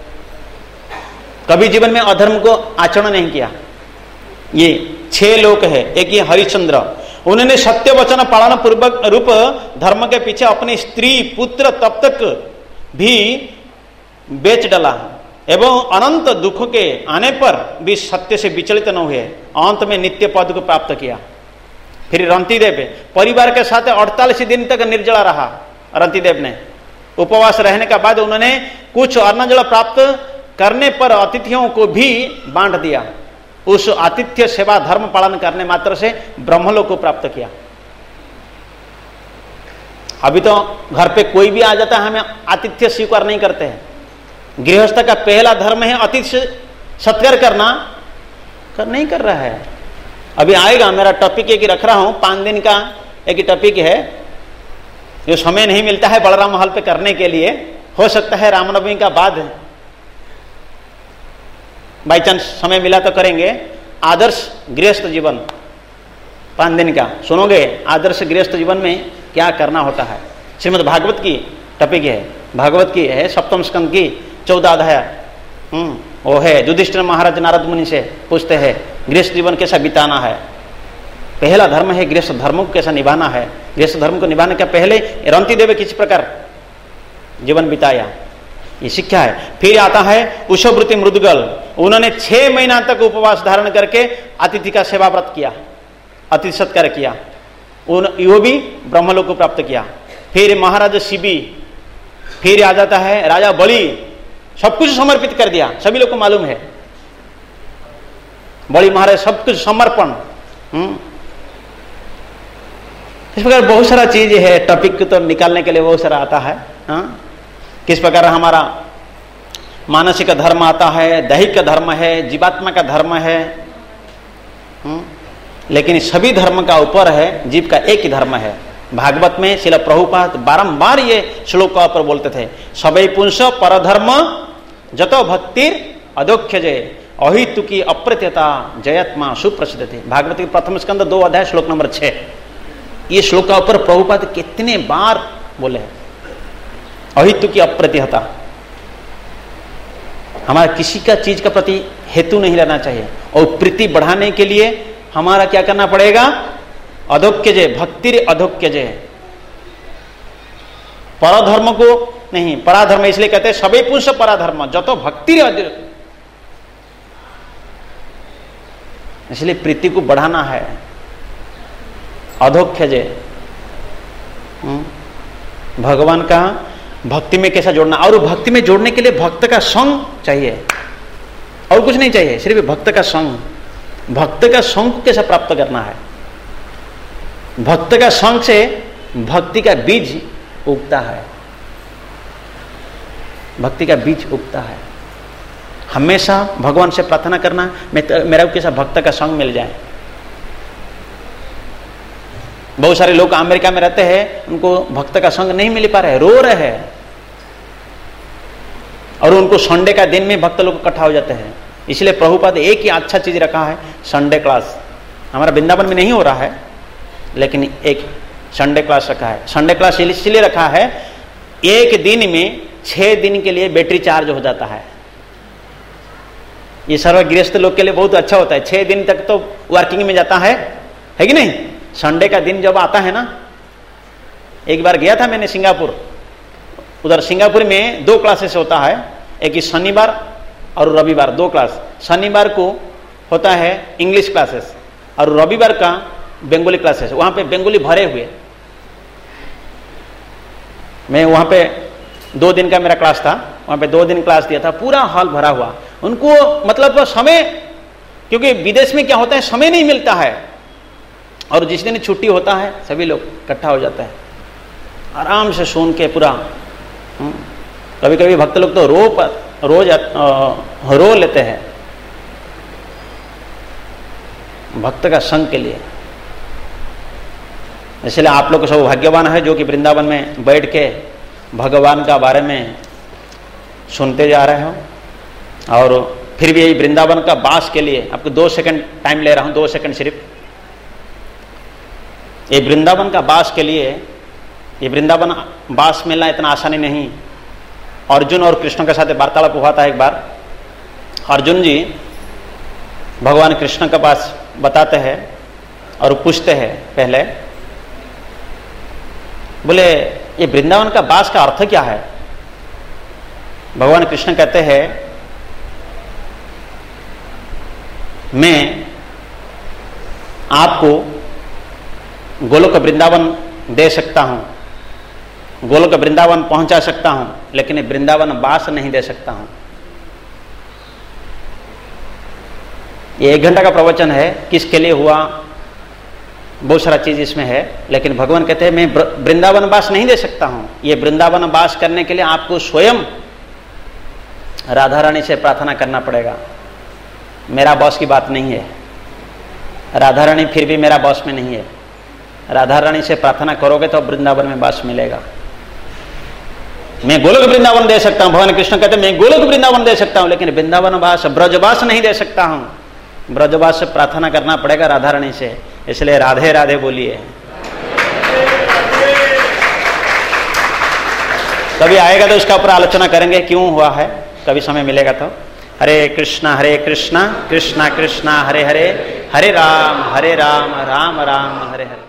कभी जीवन में अधर्म को आचरण नहीं किया। ये छह लोग है। एक ये हरिश्चंद्र, उन्होंने सत्य वचन पालन पूर्वक रूप धर्म के पीछे अपनी स्त्री पुत्र तब तक भी बेच डाला एवं अनंत दुख के आने पर भी सत्य से विचलित न हुए, अंत में नित्य पद को प्राप्त किया। फिर रंतिदेव परिवार के साथ अड़तालीस दिन तक निर्जला रहा। रंतिदेव ने उपवास रहने के बाद उन्होंने कुछ अन्न जल प्राप्त करने पर अतिथियों को भी बांट दिया। उस आतिथ्य सेवा धर्म पालन करने मात्र से ब्रह्मलोक को प्राप्त किया। अभी तो घर पे कोई भी आ जाता है, हमें आतिथ्य स्वीकार नहीं करते हैं। गृहस्थ का पहला धर्म है अतिथि सत्कार करना, कर नहीं कर रहा है। अभी आएगा, मेरा टॉपिक एक रख रहा हूं, पांच दिन का एक टॉपिक है जो समय नहीं मिलता है बलराम महल पे करने के लिए। हो सकता है रामनवमी का बाद बाई चांस समय मिला तो करेंगे। आदर्श गृहस्थ जीवन पांच दिन का सुनोगे, आदर्श गृहस्थ जीवन में क्या करना होता है। श्रीमद् भागवत की टॉपिक है, भागवत की है सप्तम स्कंद की चौदह अध्याय। हम्म वो है युधिष्ठिर महाराज नारद मुनि से पूछते हैं गृहस्थ जीवन कैसा बिताना है। पहला धर्म है गृहस्थ धर्म को कैसा निभाना है। गृहस्थ धर्म को निभाने के पहले रंतिदेव किस प्रकार जीवन बिताया, ये शिक्षा है। फिर आता है उषवृत्ति मृदगल, उन्होंने छह महीना तक उपवास धारण करके अतिथि का सेवा व्रत किया, अतिथि सत्कार किया, उन वो भी ब्रह्मलोक को प्राप्त किया। फिर महाराज शिबी, फिर आ जाता है राजा बलि, सब कुछ समर्पित कर दिया। सभी लोग को मालूम है बलि महाराज सब कुछ समर्पण। हम्म इस प्रकार बहुत सारा चीज है, टॉपिक तो निकालने के लिए बहुत सारा आता है। हाँ? किस प्रकार हमारा मानसिक धर्म आता है, दैहिक धर्म है, जीवात्मा का धर्म है। हुँ? लेकिन सभी धर्म का ऊपर है जीव का एक ही धर्म है। भागवत में श्रील प्रभुपाद बारंबार ये श्लोक का ऊपर बोलते थे, सबई पुंस परधर्म जतो भक्तिर अदोख्य जय अहितुकी अप्रत्यता जयत्मा सुप्रसिद्ध थे। भागवत के प्रथम स्कंद दो अध्याय श्लोक नंबर छह। ये श्लोक का ऊपर प्रभुपाद कितने बार बोले हैं, अहितु की अप्रतिहता। हमारा किसी का चीज का प्रति हेतु नहीं रहना चाहिए, और प्रीति बढ़ाने के लिए हमारा क्या करना पड़ेगा, अधोक्य जय, भक्ति अधोक्य जय। परधर्म को नहीं, पराधर्म इसलिए कहते हैं सबे पुंस पराधर्म जतो भक्ति, इसलिए प्रीति को बढ़ाना है, अधोक्य जय। भगवान का भक्ति में कैसा जोड़ना, और भक्ति में जोड़ने के लिए भक्त का संग चाहिए, और कुछ नहीं चाहिए, सिर्फ भक्त का संग। भक्त का संग को कैसा प्राप्त करना है, भक्त का संग से भक्ति का बीज उगता है, भक्ति का बीज उगता है। हमेशा भगवान से प्रार्थना करना मेरा कैसा भक्त का संग मिल जाए। बहुत सारे लोग अमेरिका में रहते हैं, उनको भक्त का संग नहीं मिल पा रहे, रो रहे हैं, और उनको संडे का दिन में भक्त लोग इकट्ठा हो जाते हैं। इसलिए प्रभुपाद एक ही अच्छा चीज रखा है, संडे क्लास। हमारा वृंदावन में नहीं हो रहा है, लेकिन एक संडे क्लास रखा है। संडे क्लास इसलिए रखा है, एक दिन में छह दिन के लिए बैटरी चार्ज हो जाता है। ये सर्व गृहस्थ लोग के लिए बहुत अच्छा होता है, छह दिन तक तो वर्किंग में जाता है, है कि नहीं। संडे का दिन जब आता है ना, एक बार गया था मैंने सिंगापुर, उधर सिंगापुर में दो क्लासेस होता है, एक ही शनिवार और रविवार, दो क्लास। शनिवार को होता है इंग्लिश क्लासेस और रविवार का बंगाली क्लासेस। वहां पे बंगाली भरे हुए, मैं वहां पे दो दिन का मेरा क्लास था, वहां पे दो दिन क्लास दिया था, पूरा हॉल भरा हुआ। उनको मतलब समय, क्योंकि विदेश में क्या होता है समय नहीं मिलता है, और जिस दिन छुट्टी होता है सभी लोग इकट्ठा हो जाता है, आराम से सुन के पूरा। कभी कभी भक्त लोग तो रो पर रोज आ, रो लेते हैं भक्त का संग के लिए। इसलिए आप लोग सब भाग्यवान है जो कि वृंदावन में बैठ के भगवान का बारे में सुनते जा रहे हो। और फिर भी यही वृंदावन का बास के लिए आपको दो सेकंड टाइम ले रहा हूं, दो सेकंड सिर्फ। ये वृंदावन का बास के लिए, ये वृंदावन बास मिलना इतना आसानी नहीं। अर्जुन और कृष्ण के साथ वार्तालाप हुआ था एक बार। अर्जुन जी भगवान कृष्ण के पास बताते हैं और पूछते हैं, पहले बोले ये वृंदावन का बास का अर्थ क्या है? भगवान कृष्ण कहते हैं, मैं आपको गोलोक वृंदावन दे सकता हूं, गोलोक वृंदावन पहुंचा सकता हूं, लेकिन वृंदावन बास नहीं दे सकता हूं। ये एक घंटा का प्रवचन है, किसके लिए हुआ, बहुत सारा चीज इसमें है, लेकिन भगवान कहते हैं मैं वृंदावन बास नहीं दे सकता हूं। ये वृंदावन बास करने के लिए आपको स्वयं राधा रानी से प्रार्थना करना पड़ेगा। मेरा बॉस की बात नहीं है, राधा रानी फिर भी मेरा बॉस में नहीं है। राधा रानी से प्रार्थना करोगे तो वृंदावन में बास मिलेगा। मैं गोलोक वृंदावन दे सकता हूं, भगवान कृष्ण कहते हैं मैं गोलोक वृंदावन दे सकता हूं, लेकिन वृंदावन बास ब्रजबास नहीं दे सकता हूं। ब्रजबास से प्रार्थना करना पड़ेगा राधा रानी से। इसलिए राधे राधे बोलिए। कभी आएगा तो उसका ऊपर आलोचना करेंगे क्यों हुआ है, कभी समय मिलेगा तो। हरे कृष्णा हरे कृष्णा कृष्णा कृष्णा हरे हरे, हरे राम हरे राम राम राम हरे हरे।